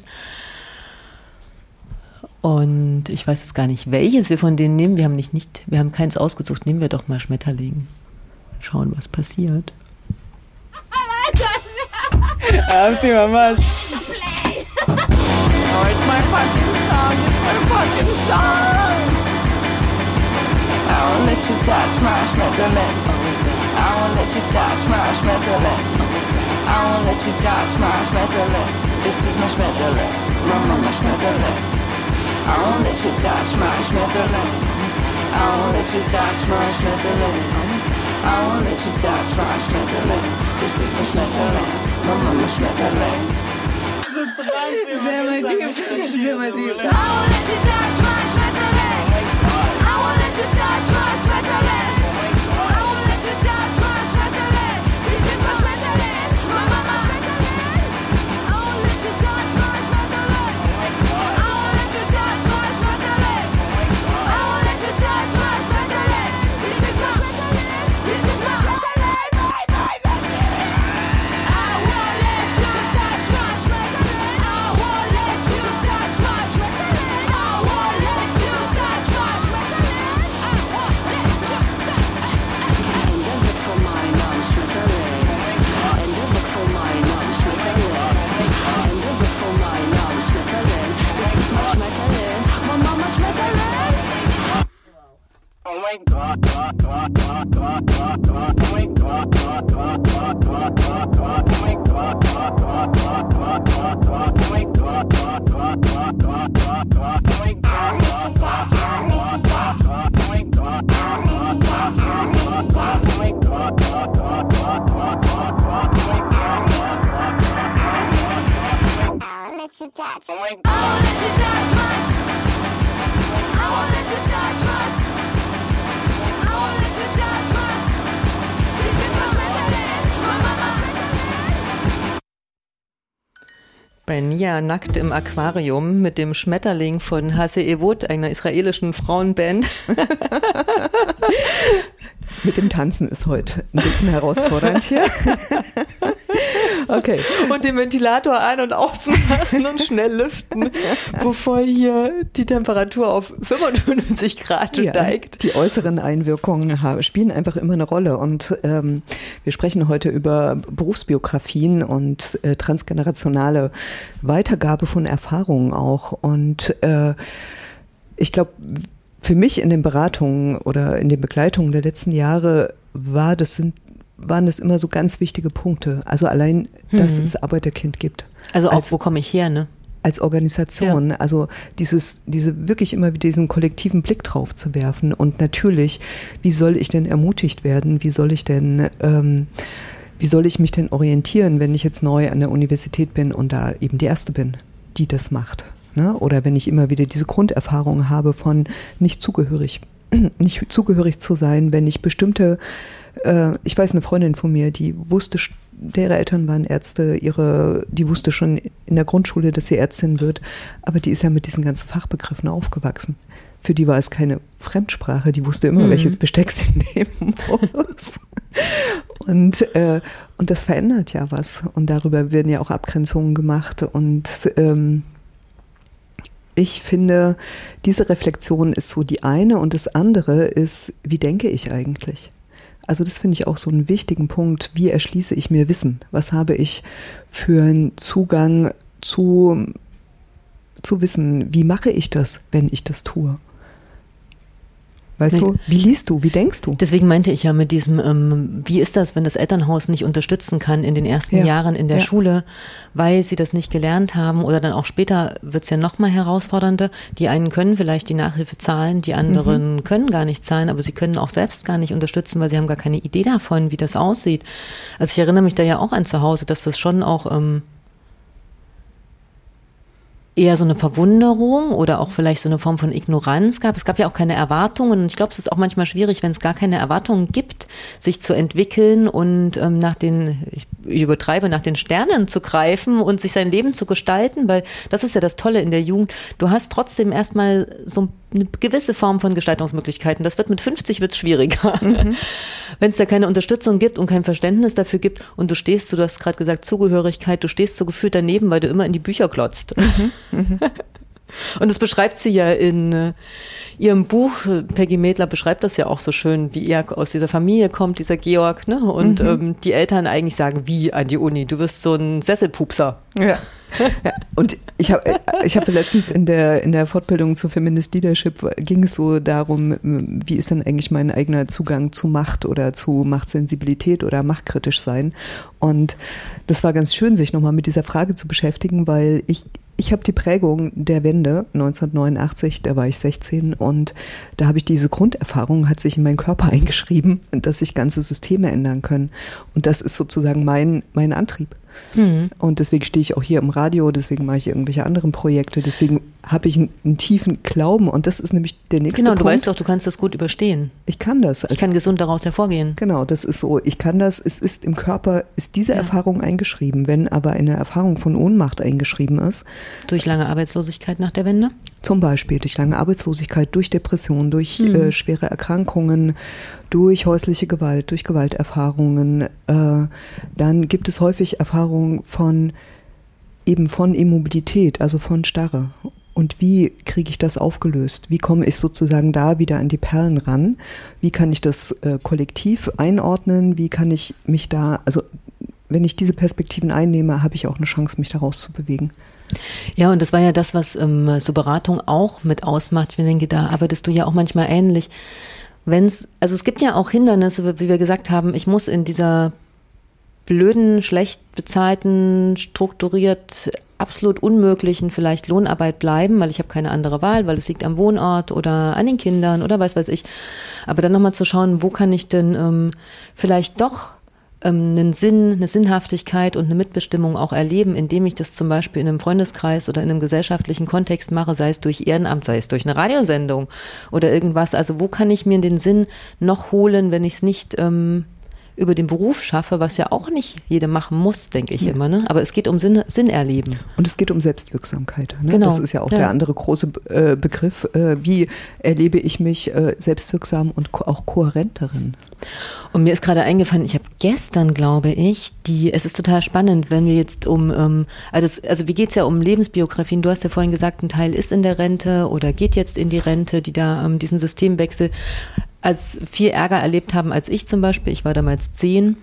Und ich weiß jetzt gar nicht, welches wir von denen nehmen. Wir haben nicht, nicht, wir haben keins ausgesucht. Nehmen wir doch mal Schmetterling. Schauen, was passiert. Auf die Mama. Oh, it's my fucking song. It's my fucking song. I won't let you touch my Schmetterling. I won't let you touch my Schmetterling. I won't let you touch my Schmetterling. This is my Schmetterling. Mama, my Schmetterling. I won't let you touch my Schmetterling. I won't let you touch my Schmetterling. I won't let you touch my Schmetterling. This is my Schmetterling. Mama, my Schmetterling. I won't let you touch my Schmetterling. I won't let you touch my Schmetterling. I won't let you touch my Schmetterling. This is my Schmetterling. Mama, my Schmetterling. I won't let you touch my Schmetterling. Oh my God. Bei Nia nackt im Aquarium mit dem Schmetterling von Hase Evut, einer israelischen Frauenband. Mit dem Tanzen ist heute ein bisschen herausfordernd hier. Okay. Und den Ventilator ein- und ausmachen und schnell lüften, bevor hier die Temperatur auf fünfundfünfzig Grad Ja, steigt. die äußeren Einwirkungen haben, spielen einfach immer eine Rolle. Und ähm, wir sprechen heute über Berufsbiografien und äh, transgenerationale Weitergabe von Erfahrungen auch. Und äh, ich glaube, für mich in den Beratungen oder in den Begleitungen der letzten Jahre war das sind waren das immer so ganz wichtige Punkte. Also allein, dass Mhm. es Arbeiterkind gibt. Also auch, Als- wo komme ich her, ne? Als Organisation. Also dieses, diese wirklich immer wieder diesen kollektiven Blick drauf zu werfen. Und natürlich, wie soll ich denn ermutigt werden? Wie soll ich denn, ähm, wie soll ich mich denn orientieren, wenn ich jetzt neu an der Universität bin und da eben die Erste bin, die das macht? Ne? Oder wenn ich immer wieder diese Grunderfahrung habe von nicht zugehörig, nicht zugehörig zu sein, wenn ich bestimmte ich weiß, eine Freundin von mir, die wusste, deren Eltern waren Ärzte, ihre, die wusste schon in der Grundschule, dass sie Ärztin wird, aber die ist ja mit diesen ganzen Fachbegriffen aufgewachsen. Für die war es keine Fremdsprache, die wusste immer, mhm. welches Besteck sie nehmen muss. Und, äh, und das verändert ja was. Und darüber werden ja auch Abgrenzungen gemacht. Und ähm, ich finde, diese Reflexion ist so die eine, und das andere ist, wie denke ich eigentlich? Also das finde ich auch so einen wichtigen Punkt. Wie erschließe ich mir Wissen? Was habe ich für einen Zugang zu, zu Wissen? Wie mache ich das, wenn ich das tue? Weißt du, wie liest du, wie denkst du? Deswegen meinte ich ja mit diesem, ähm, wie ist das, wenn das Elternhaus nicht unterstützen kann in den ersten Ja. Jahren in der Ja. Schule, weil sie das nicht gelernt haben, oder dann auch später wird es ja noch mal herausfordernder. Die einen können vielleicht die Nachhilfe zahlen, die anderen mhm. können gar nicht zahlen, aber sie können auch selbst gar nicht unterstützen, weil sie haben gar keine Idee davon, wie das aussieht. Also ich erinnere mich da ja auch an zu Hause, dass das schon auch ähm, eher so eine Verwunderung oder auch vielleicht so eine Form von Ignoranz gab. Es gab ja auch keine Erwartungen, und ich glaube, es ist auch manchmal schwierig, wenn es gar keine Erwartungen gibt, sich zu entwickeln und ähm, nach den, ich, ich übertreibe, nach den Sternen zu greifen und sich sein Leben zu gestalten, weil das ist ja das Tolle in der Jugend. Du hast trotzdem erstmal so eine gewisse Form von Gestaltungsmöglichkeiten. Das wird mit fünfzig wird's schwieriger. Mhm. Wenn es da keine Unterstützung gibt und kein Verständnis dafür gibt und du stehst, du hast gerade gesagt, Zugehörigkeit, du stehst so gefühlt daneben, weil du immer in die Bücher glotzt. Mhm. Mhm. Und das beschreibt sie ja in äh, ihrem Buch. Peggy Mädler beschreibt das ja auch so schön, wie er aus dieser Familie kommt, dieser Georg, ne? Und mhm. ähm, die Eltern eigentlich sagen, wie an die Uni, du wirst so ein Sesselpupser. Ja. Ja. Und ich habe ich hab letztens in der, in der Fortbildung zu Feminist Leadership ging es so darum, wie ist denn eigentlich mein eigener Zugang zu Macht oder zu Machtsensibilität oder machtkritisch sein. Und das war ganz schön, sich nochmal mit dieser Frage zu beschäftigen, weil ich Ich habe die Prägung der Wende neunzehnhundertneunundachtzig, da war ich sechzehn, und da habe ich diese Grunderfahrung, hat sich in meinen Körper eingeschrieben, dass sich ganze Systeme ändern können. Und das ist sozusagen mein, mein Antrieb. Mhm. Und deswegen stehe ich auch hier im Radio, deswegen mache ich irgendwelche anderen Projekte, deswegen habe ich einen, einen tiefen Glauben, und das ist nämlich der nächste genau, Punkt. Genau, du weißt doch, du kannst das gut überstehen. Ich kann das. Ich kann gesund daraus hervorgehen. Genau, das ist so. Ich kann das, es ist im Körper, ist diese ja. Erfahrung eingeschrieben. Wenn aber eine Erfahrung von Ohnmacht eingeschrieben ist. Durch lange Arbeitslosigkeit nach der Wende? Zum Beispiel durch lange Arbeitslosigkeit, durch Depression, durch hm. äh, schwere Erkrankungen, durch häusliche Gewalt, durch Gewalterfahrungen. Äh, dann gibt es häufig Erfahrungen von eben von Immobilität, also von Starre. Und wie kriege ich das aufgelöst? Wie komme ich sozusagen da wieder an die Perlen ran? Wie kann ich das äh, kollektiv einordnen? Wie kann ich mich da, also wenn ich diese Perspektiven einnehme, habe ich auch eine Chance, mich daraus zu bewegen. Ja, und das war ja das, was ähm, so Beratung auch mit ausmacht. Ich denke, da arbeitest du ja auch manchmal ähnlich. Wenn's, also es gibt ja auch Hindernisse, wie wir gesagt haben, ich muss in dieser blöden, schlecht bezahlten, strukturiert absolut unmöglichen vielleicht Lohnarbeit bleiben, weil ich habe keine andere Wahl, weil es liegt am Wohnort oder an den Kindern oder weiß weiß ich. Aber dann nochmal zu schauen, wo kann ich denn ähm, vielleicht doch ähm, einen Sinn, eine Sinnhaftigkeit und eine Mitbestimmung auch erleben, indem ich das zum Beispiel in einem Freundeskreis oder in einem gesellschaftlichen Kontext mache, sei es durch Ehrenamt, sei es durch eine Radiosendung oder irgendwas. Also wo kann ich mir den Sinn noch holen, wenn ich es nicht ähm, über den Beruf schaffe, was ja auch nicht jeder machen muss, denke ich ja. immer. Ne? Aber es geht um Sinn, Sinn erleben. Und es geht um Selbstwirksamkeit. Ne? Genau. Das ist ja auch ja. der andere große äh, Begriff. Äh, wie erlebe ich mich äh, selbstwirksam und ko- auch kohärent darin? Und mir ist gerade eingefallen, ich habe gestern, glaube ich, die, es ist total spannend, wenn wir jetzt um, ähm, also, es, also wie geht's ja um Lebensbiografien? Du hast ja vorhin gesagt, ein Teil ist in der Rente oder geht jetzt in die Rente, die da ähm, diesen Systemwechsel als viel Ärger erlebt haben als ich zum Beispiel. Ich war damals zehn.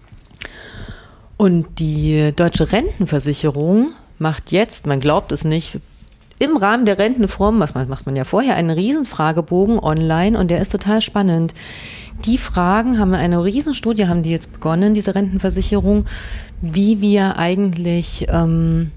Und die deutsche Rentenversicherung macht jetzt, man glaubt es nicht, im Rahmen der Rentenreform, was macht man ja vorher, einen riesen Fragebogen online und der ist total spannend. Die Fragen haben eine Riesenstudie, haben die jetzt begonnen, diese Rentenversicherung, wie wir eigentlich ähm,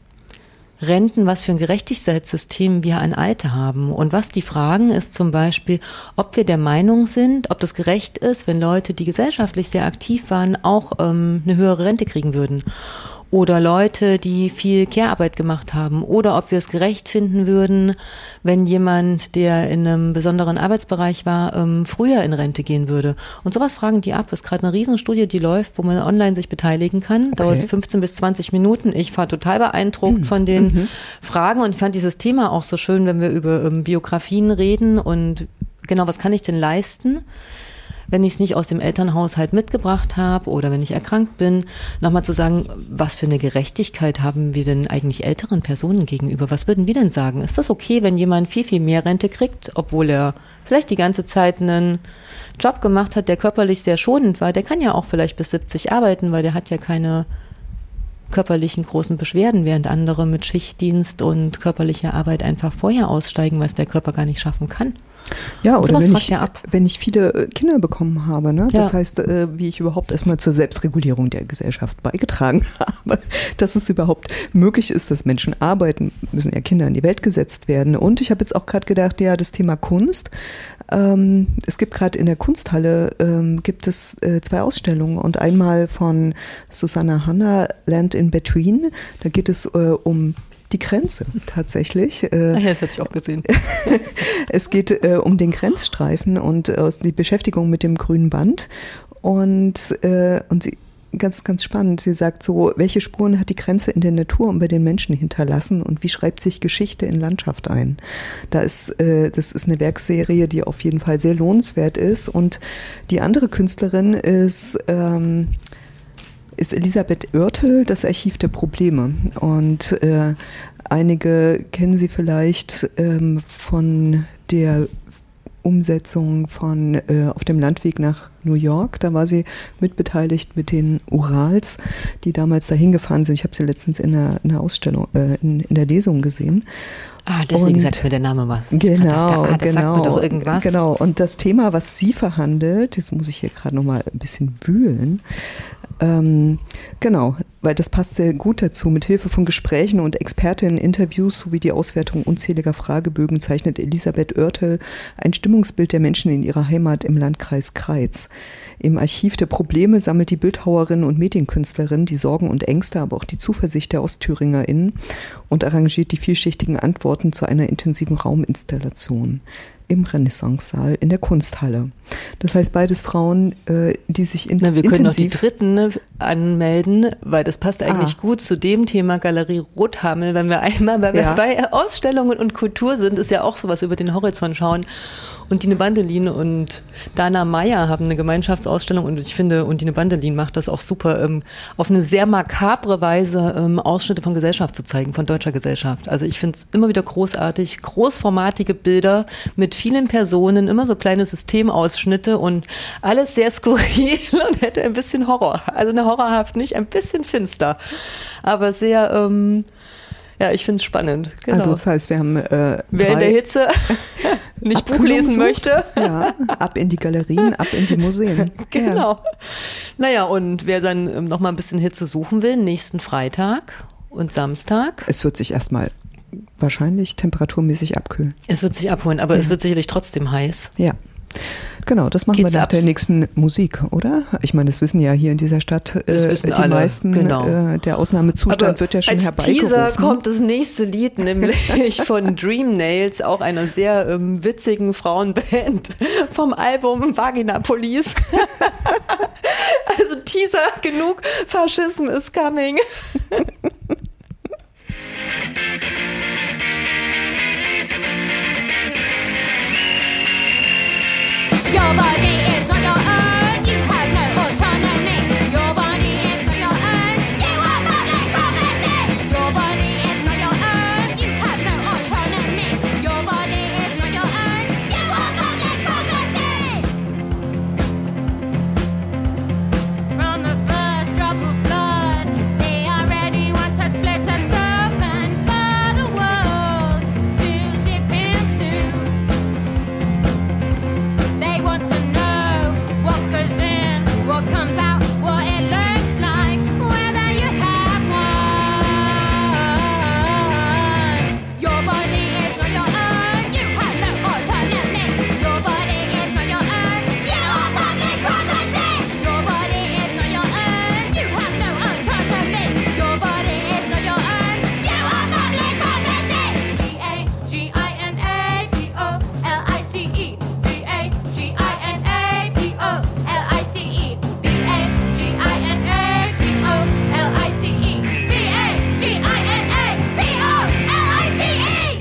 Renten, was für ein Gerechtigkeitssystem wir an Alte haben. Und was die fragen, ist zum Beispiel, ob wir der Meinung sind, ob das gerecht ist, wenn Leute, die gesellschaftlich sehr aktiv waren, auch ähm, eine höhere Rente kriegen würden. Oder Leute, die viel Care-Arbeit gemacht haben. Oder ob wir es gerecht finden würden, wenn jemand, der in einem besonderen Arbeitsbereich war, ähm, früher in Rente gehen würde. Und sowas fragen die ab. Das ist gerade eine Riesenstudie, die läuft, wo man online sich beteiligen kann. Okay. Dauert fünfzehn bis zwanzig Minuten. Ich war total beeindruckt mhm. von den mhm. Fragen und fand dieses Thema auch so schön, wenn wir über ähm, Biografien reden und genau, was kann ich denn leisten, wenn ich es nicht aus dem Elternhaushalt mitgebracht habe oder wenn ich erkrankt bin, nochmal zu sagen, was für eine Gerechtigkeit haben wir denn eigentlich älteren Personen gegenüber? Was würden wir denn sagen? Ist das okay, wenn jemand viel, viel mehr Rente kriegt, obwohl er vielleicht die ganze Zeit einen Job gemacht hat, der körperlich sehr schonend war? Der kann ja auch vielleicht bis siebzig arbeiten, weil der hat ja keine körperlichen großen Beschwerden, während andere mit Schichtdienst und körperlicher Arbeit einfach vorher aussteigen, weil es der Körper gar nicht schaffen kann. Ja, oder wenn ich, ja wenn ich viele Kinder bekommen habe, ne? Das ja. heißt, äh, wie ich überhaupt erstmal zur Selbstregulierung der Gesellschaft beigetragen habe, dass es überhaupt möglich ist, dass Menschen arbeiten, müssen ja Kinder in die Welt gesetzt werden. Und ich habe jetzt auch gerade gedacht, ja, das Thema Kunst. Ähm, es gibt gerade in der Kunsthalle ähm, gibt es äh, zwei Ausstellungen und einmal von Susanna Hanna, Land in Between. Da geht es äh, um die Grenze tatsächlich. Äh, ja, das hatte ich auch gesehen. Es geht äh, um den Grenzstreifen und äh, die Beschäftigung mit dem grünen Band. Und, äh, und sie, ganz, ganz spannend, sie sagt so, welche Spuren hat die Grenze in der Natur und bei den Menschen hinterlassen und wie schreibt sich Geschichte in Landschaft ein? Da ist, äh, das ist eine Werkserie, die auf jeden Fall sehr lohnenswert ist. Und die andere Künstlerin ist ähm, ist Elisabeth Oertel, das Archiv der Probleme. Und äh, einige kennen sie vielleicht ähm, von der Umsetzung von äh, auf dem Landweg nach New York. Da war sie mitbeteiligt mit den Urals, die damals dahin gefahren sind. Ich habe sie letztens in der, in der Ausstellung, äh, in, in der Lesung gesehen. Ah, deswegen und, sagt mir der Name was. Ich genau, dachte, ah, das genau, sagt mir doch irgendwas. Genau, und das Thema, was sie verhandelt, jetzt muss ich hier gerade nochmal ein bisschen wühlen, ähm, genau, weil das passt sehr gut dazu. Mit Hilfe von Gesprächen und Expertinnen-Interviews sowie die Auswertung unzähliger Fragebögen zeichnet Elisabeth Oertel ein Stimmungsbild der Menschen in ihrer Heimat im Landkreis Kreiz. Im Archiv der Probleme sammelt die Bildhauerin und Medienkünstlerin die Sorgen und Ängste, aber auch die Zuversicht der OstthüringerInnen und arrangiert die vielschichtigen Antworten zu einer intensiven Rauminstallation im Renaissance-Saal in der Kunsthalle. Das heißt, beides Frauen, äh, die sich in, Na, wir können intensiv... auch die Dritten ne, anmelden, weil das passt eigentlich ah. gut zu dem Thema Galerie Rothammel. Wenn wir einmal bei, ja. bei Ausstellungen und Kultur sind, ist ja auch sowas über den Horizont schauen. Und Dine Bandelin und Dana Meyer haben eine Gemeinschaftsausstellung und ich finde, und Dine Bandelin macht das auch super, ähm, auf eine sehr makabre Weise ähm, Ausschnitte von Gesellschaft zu zeigen, von deutscher Gesellschaft. Also ich finde es immer wieder großartig, großformatige Bilder mit vielen Personen, immer so kleine Systemausschnitte und alles sehr skurril und hätte ein bisschen Horror. Also eine horrorhaft nicht, ein bisschen finster, aber sehr... Ähm, Ja, ich finde es spannend. Genau. Also das heißt, wir haben äh, wer in der Hitze nicht Buch lesen möchte. Ja, ab in die Galerien, ab in die Museen. Genau. Ja. Naja, und wer dann ähm, noch mal ein bisschen Hitze suchen will, nächsten Freitag und Samstag. Es wird sich erstmal wahrscheinlich temperaturmäßig abkühlen. Es wird sich abholen, aber ja. es wird sicherlich trotzdem heiß. Ja. Genau, das machen Geht's wir nach abs- der nächsten Musik, oder? Ich meine, das wissen ja hier in dieser Stadt äh, die alle. meisten. Genau. Äh, der Ausnahmezustand Aber wird ja schon als herbeigerufen. Teaser kommt das nächste Lied, nämlich von Dream Nails, auch einer sehr ähm, witzigen Frauenband vom Album Vagina Police. Teaser, genug Faschism is coming. Your body is on your own, you have no autonomy. Your body is on your own, you are public property. Your body is on your own, you have no autonomy. Your body is on your own, you are public property. From the first drop of blood, they already want to split us open for the world to dip into. They want to know what goes in, what comes out, what it looks like, whether you have one. Your body is not your own, you have no autonomy. Your body is not your own, you are public property. Your body is not your own, you have no autonomy. Your body is not your own, you are public property. B A G I N A P O L I C E. B A G I N A P O L I C E. B A G I N A P O L I C E. B A G I N A P O L I C E.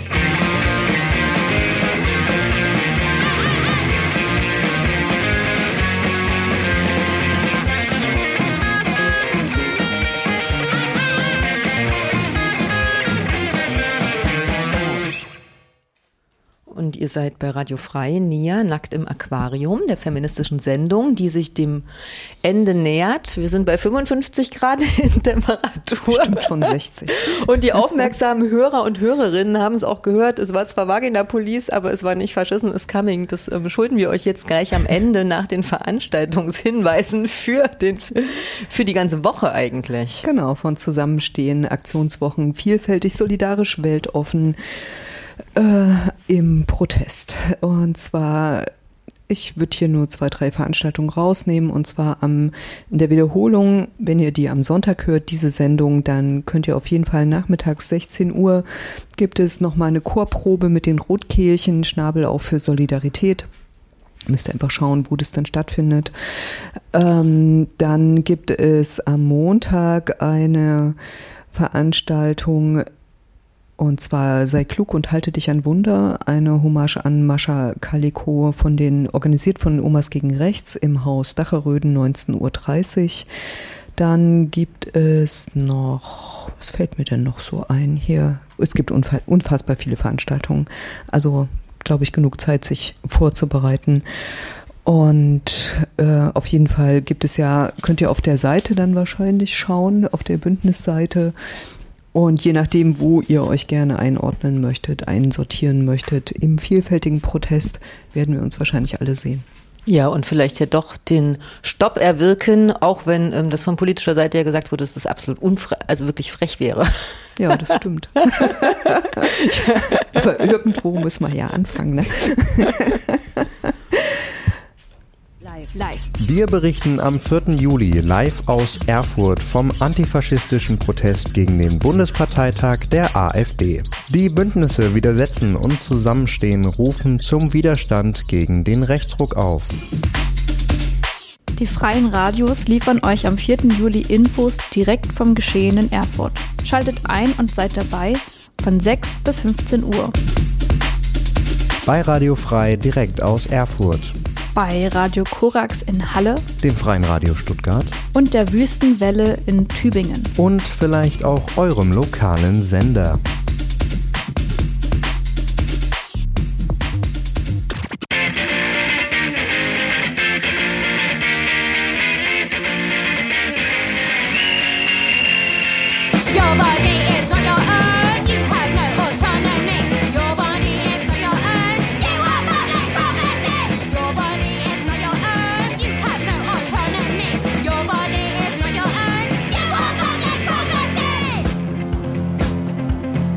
Und ihr seid bei Radio Frei, Nia, Nackt im Aquarium, der feministischen Sendung, die sich dem Ende nähert. Wir sind bei fünfundfünfzig Grad in Temperatur. Stimmt schon sechzig. Und die aufmerksamen Hörer und Hörerinnen haben es auch gehört. Es war zwar Vagina Police, aber es war nicht Faschism is coming. Das ähm, schulden wir euch jetzt gleich am Ende nach den Veranstaltungshinweisen für, den, für die ganze Woche eigentlich. Genau, von Zusammenstehen, Aktionswochen, vielfältig, solidarisch, weltoffen, Äh, im Protest. Und zwar, ich würde hier nur zwei, drei Veranstaltungen rausnehmen. Und zwar am, in der Wiederholung, wenn ihr die am Sonntag hört, diese Sendung, dann könnt ihr auf jeden Fall nachmittags sechzehn Uhr gibt es nochmal eine Chorprobe mit den Rotkehlchen, Schnabel auch für Solidarität. Müsst ihr einfach schauen, wo das dann stattfindet. Ähm, dann gibt es am Montag eine Veranstaltung, und zwar Sei klug und halte dich an Wunder, eine Hommage an Mascha Kalikow, von den, organisiert von Omas gegen Rechts im Haus Dacheröden, neunzehn Uhr dreißig. Dann gibt es noch, was fällt mir denn noch so ein hier? Es gibt unfassbar viele Veranstaltungen, also glaube ich genug Zeit, sich vorzubereiten. Und äh, auf jeden Fall gibt es ja, könnt ihr auf der Seite dann wahrscheinlich schauen, auf der Bündnisseite. Und je nachdem, wo ihr euch gerne einordnen möchtet, einsortieren möchtet, im vielfältigen Protest werden wir uns wahrscheinlich alle sehen. Ja, und vielleicht ja doch den Stopp erwirken, auch wenn ähm, das von politischer Seite ja gesagt wurde, dass das absolut unfrei, also wirklich frech wäre. Ja, das stimmt. Aber irgendwo muss man ja anfangen, ne? Live. Wir berichten am vierten Juli live aus Erfurt vom antifaschistischen Protest gegen den Bundesparteitag der AfD. Die Bündnisse Widersetzen und Zusammenstehen rufen zum Widerstand gegen den Rechtsruck auf. Die freien Radios liefern euch am vierten Juli Infos direkt vom Geschehen in Erfurt. Schaltet ein und seid dabei von sechs bis fünfzehn Uhr. Bei Radio Frei direkt aus Erfurt. Bei Radio Korax in Halle, dem Freien Radio Stuttgart und der Wüstenwelle in Tübingen. Und vielleicht auch eurem lokalen Sender. Your body is on your own, you have no autonomy. Your body is on your own, you are public property. Your body is on your own, you have no autonomy. Your body is on your own, you are public property.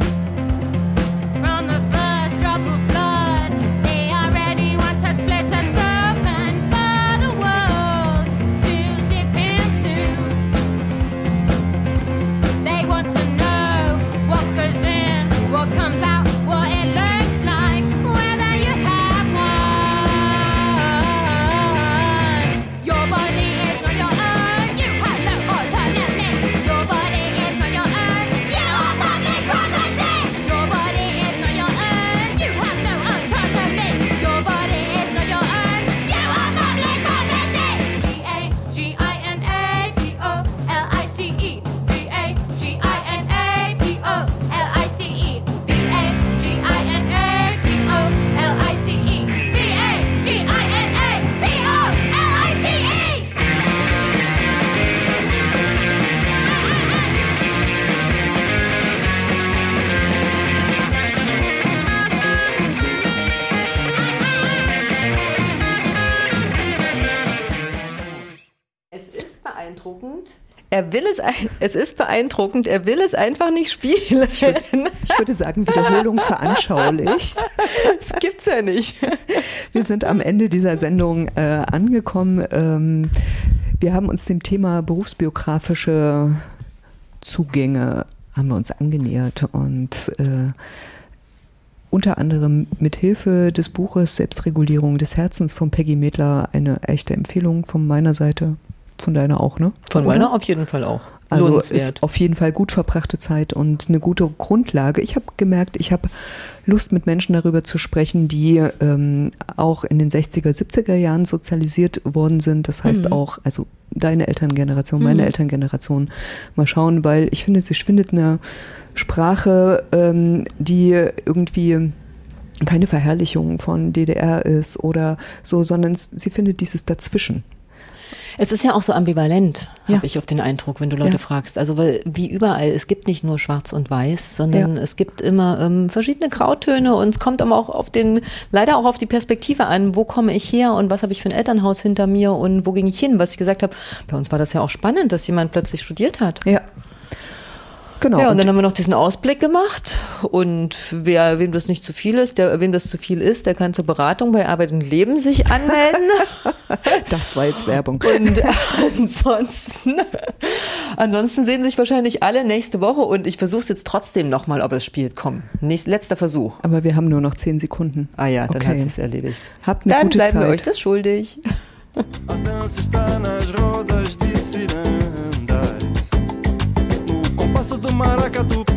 beeindruckend. Er will es, es ist beeindruckend, er will es einfach nicht spielen. Ich würde, ich würde sagen, Wiederholung veranschaulicht. Das gibt's ja nicht. Wir sind am Ende dieser Sendung äh, angekommen. Ähm, wir haben uns dem Thema berufsbiografische Zugänge haben wir uns angenähert und äh, unter anderem mit Hilfe des Buches Selbstregulierung des Herzens von Peggy Medler eine echte Empfehlung von meiner Seite. Von deiner auch, ne? Von meiner auf jeden Fall auch. Also ist auf jeden Fall gut verbrachte Zeit und eine gute Grundlage. Ich habe gemerkt, ich habe Lust, mit Menschen darüber zu sprechen, die ähm, auch in den sechziger, siebziger Jahren sozialisiert worden sind. Das heißt mhm. auch, also deine Elterngeneration, meine mhm. Elterngeneration, mal schauen, weil ich finde, sie findet eine Sprache, ähm, die irgendwie keine Verherrlichung von D D R ist oder so, sondern sie findet dieses Dazwischen. Es ist ja auch so ambivalent, ja. habe ich auf den Eindruck, wenn du Leute ja. fragst. Also weil wie überall, es gibt nicht nur schwarz und weiß, sondern ja. es gibt immer ähm, verschiedene Grautöne und es kommt aber auch auf den, leider auch auf die Perspektive an, wo komme ich her und was habe ich für ein Elternhaus hinter mir und wo ging ich hin, was ich gesagt habe. Bei uns war das ja auch spannend, dass jemand plötzlich studiert hat. Ja. Genau. Ja, und dann haben wir noch diesen Ausblick gemacht und wer, wem das nicht zu viel ist, der, wem das zu viel ist, der kann zur Beratung bei Arbeit und Leben sich anmelden. Das war jetzt Werbung. Und ansonsten, ansonsten sehen sich wahrscheinlich alle nächste Woche und ich versuche es jetzt trotzdem nochmal, ob es spielt. Komm, nächst, letzter Versuch. Aber wir haben nur noch zehn Sekunden. Ah ja, dann okay. hat sich's erledigt. Habt eine dann gute bleiben Zeit. wir euch das schuldig. Do maracatu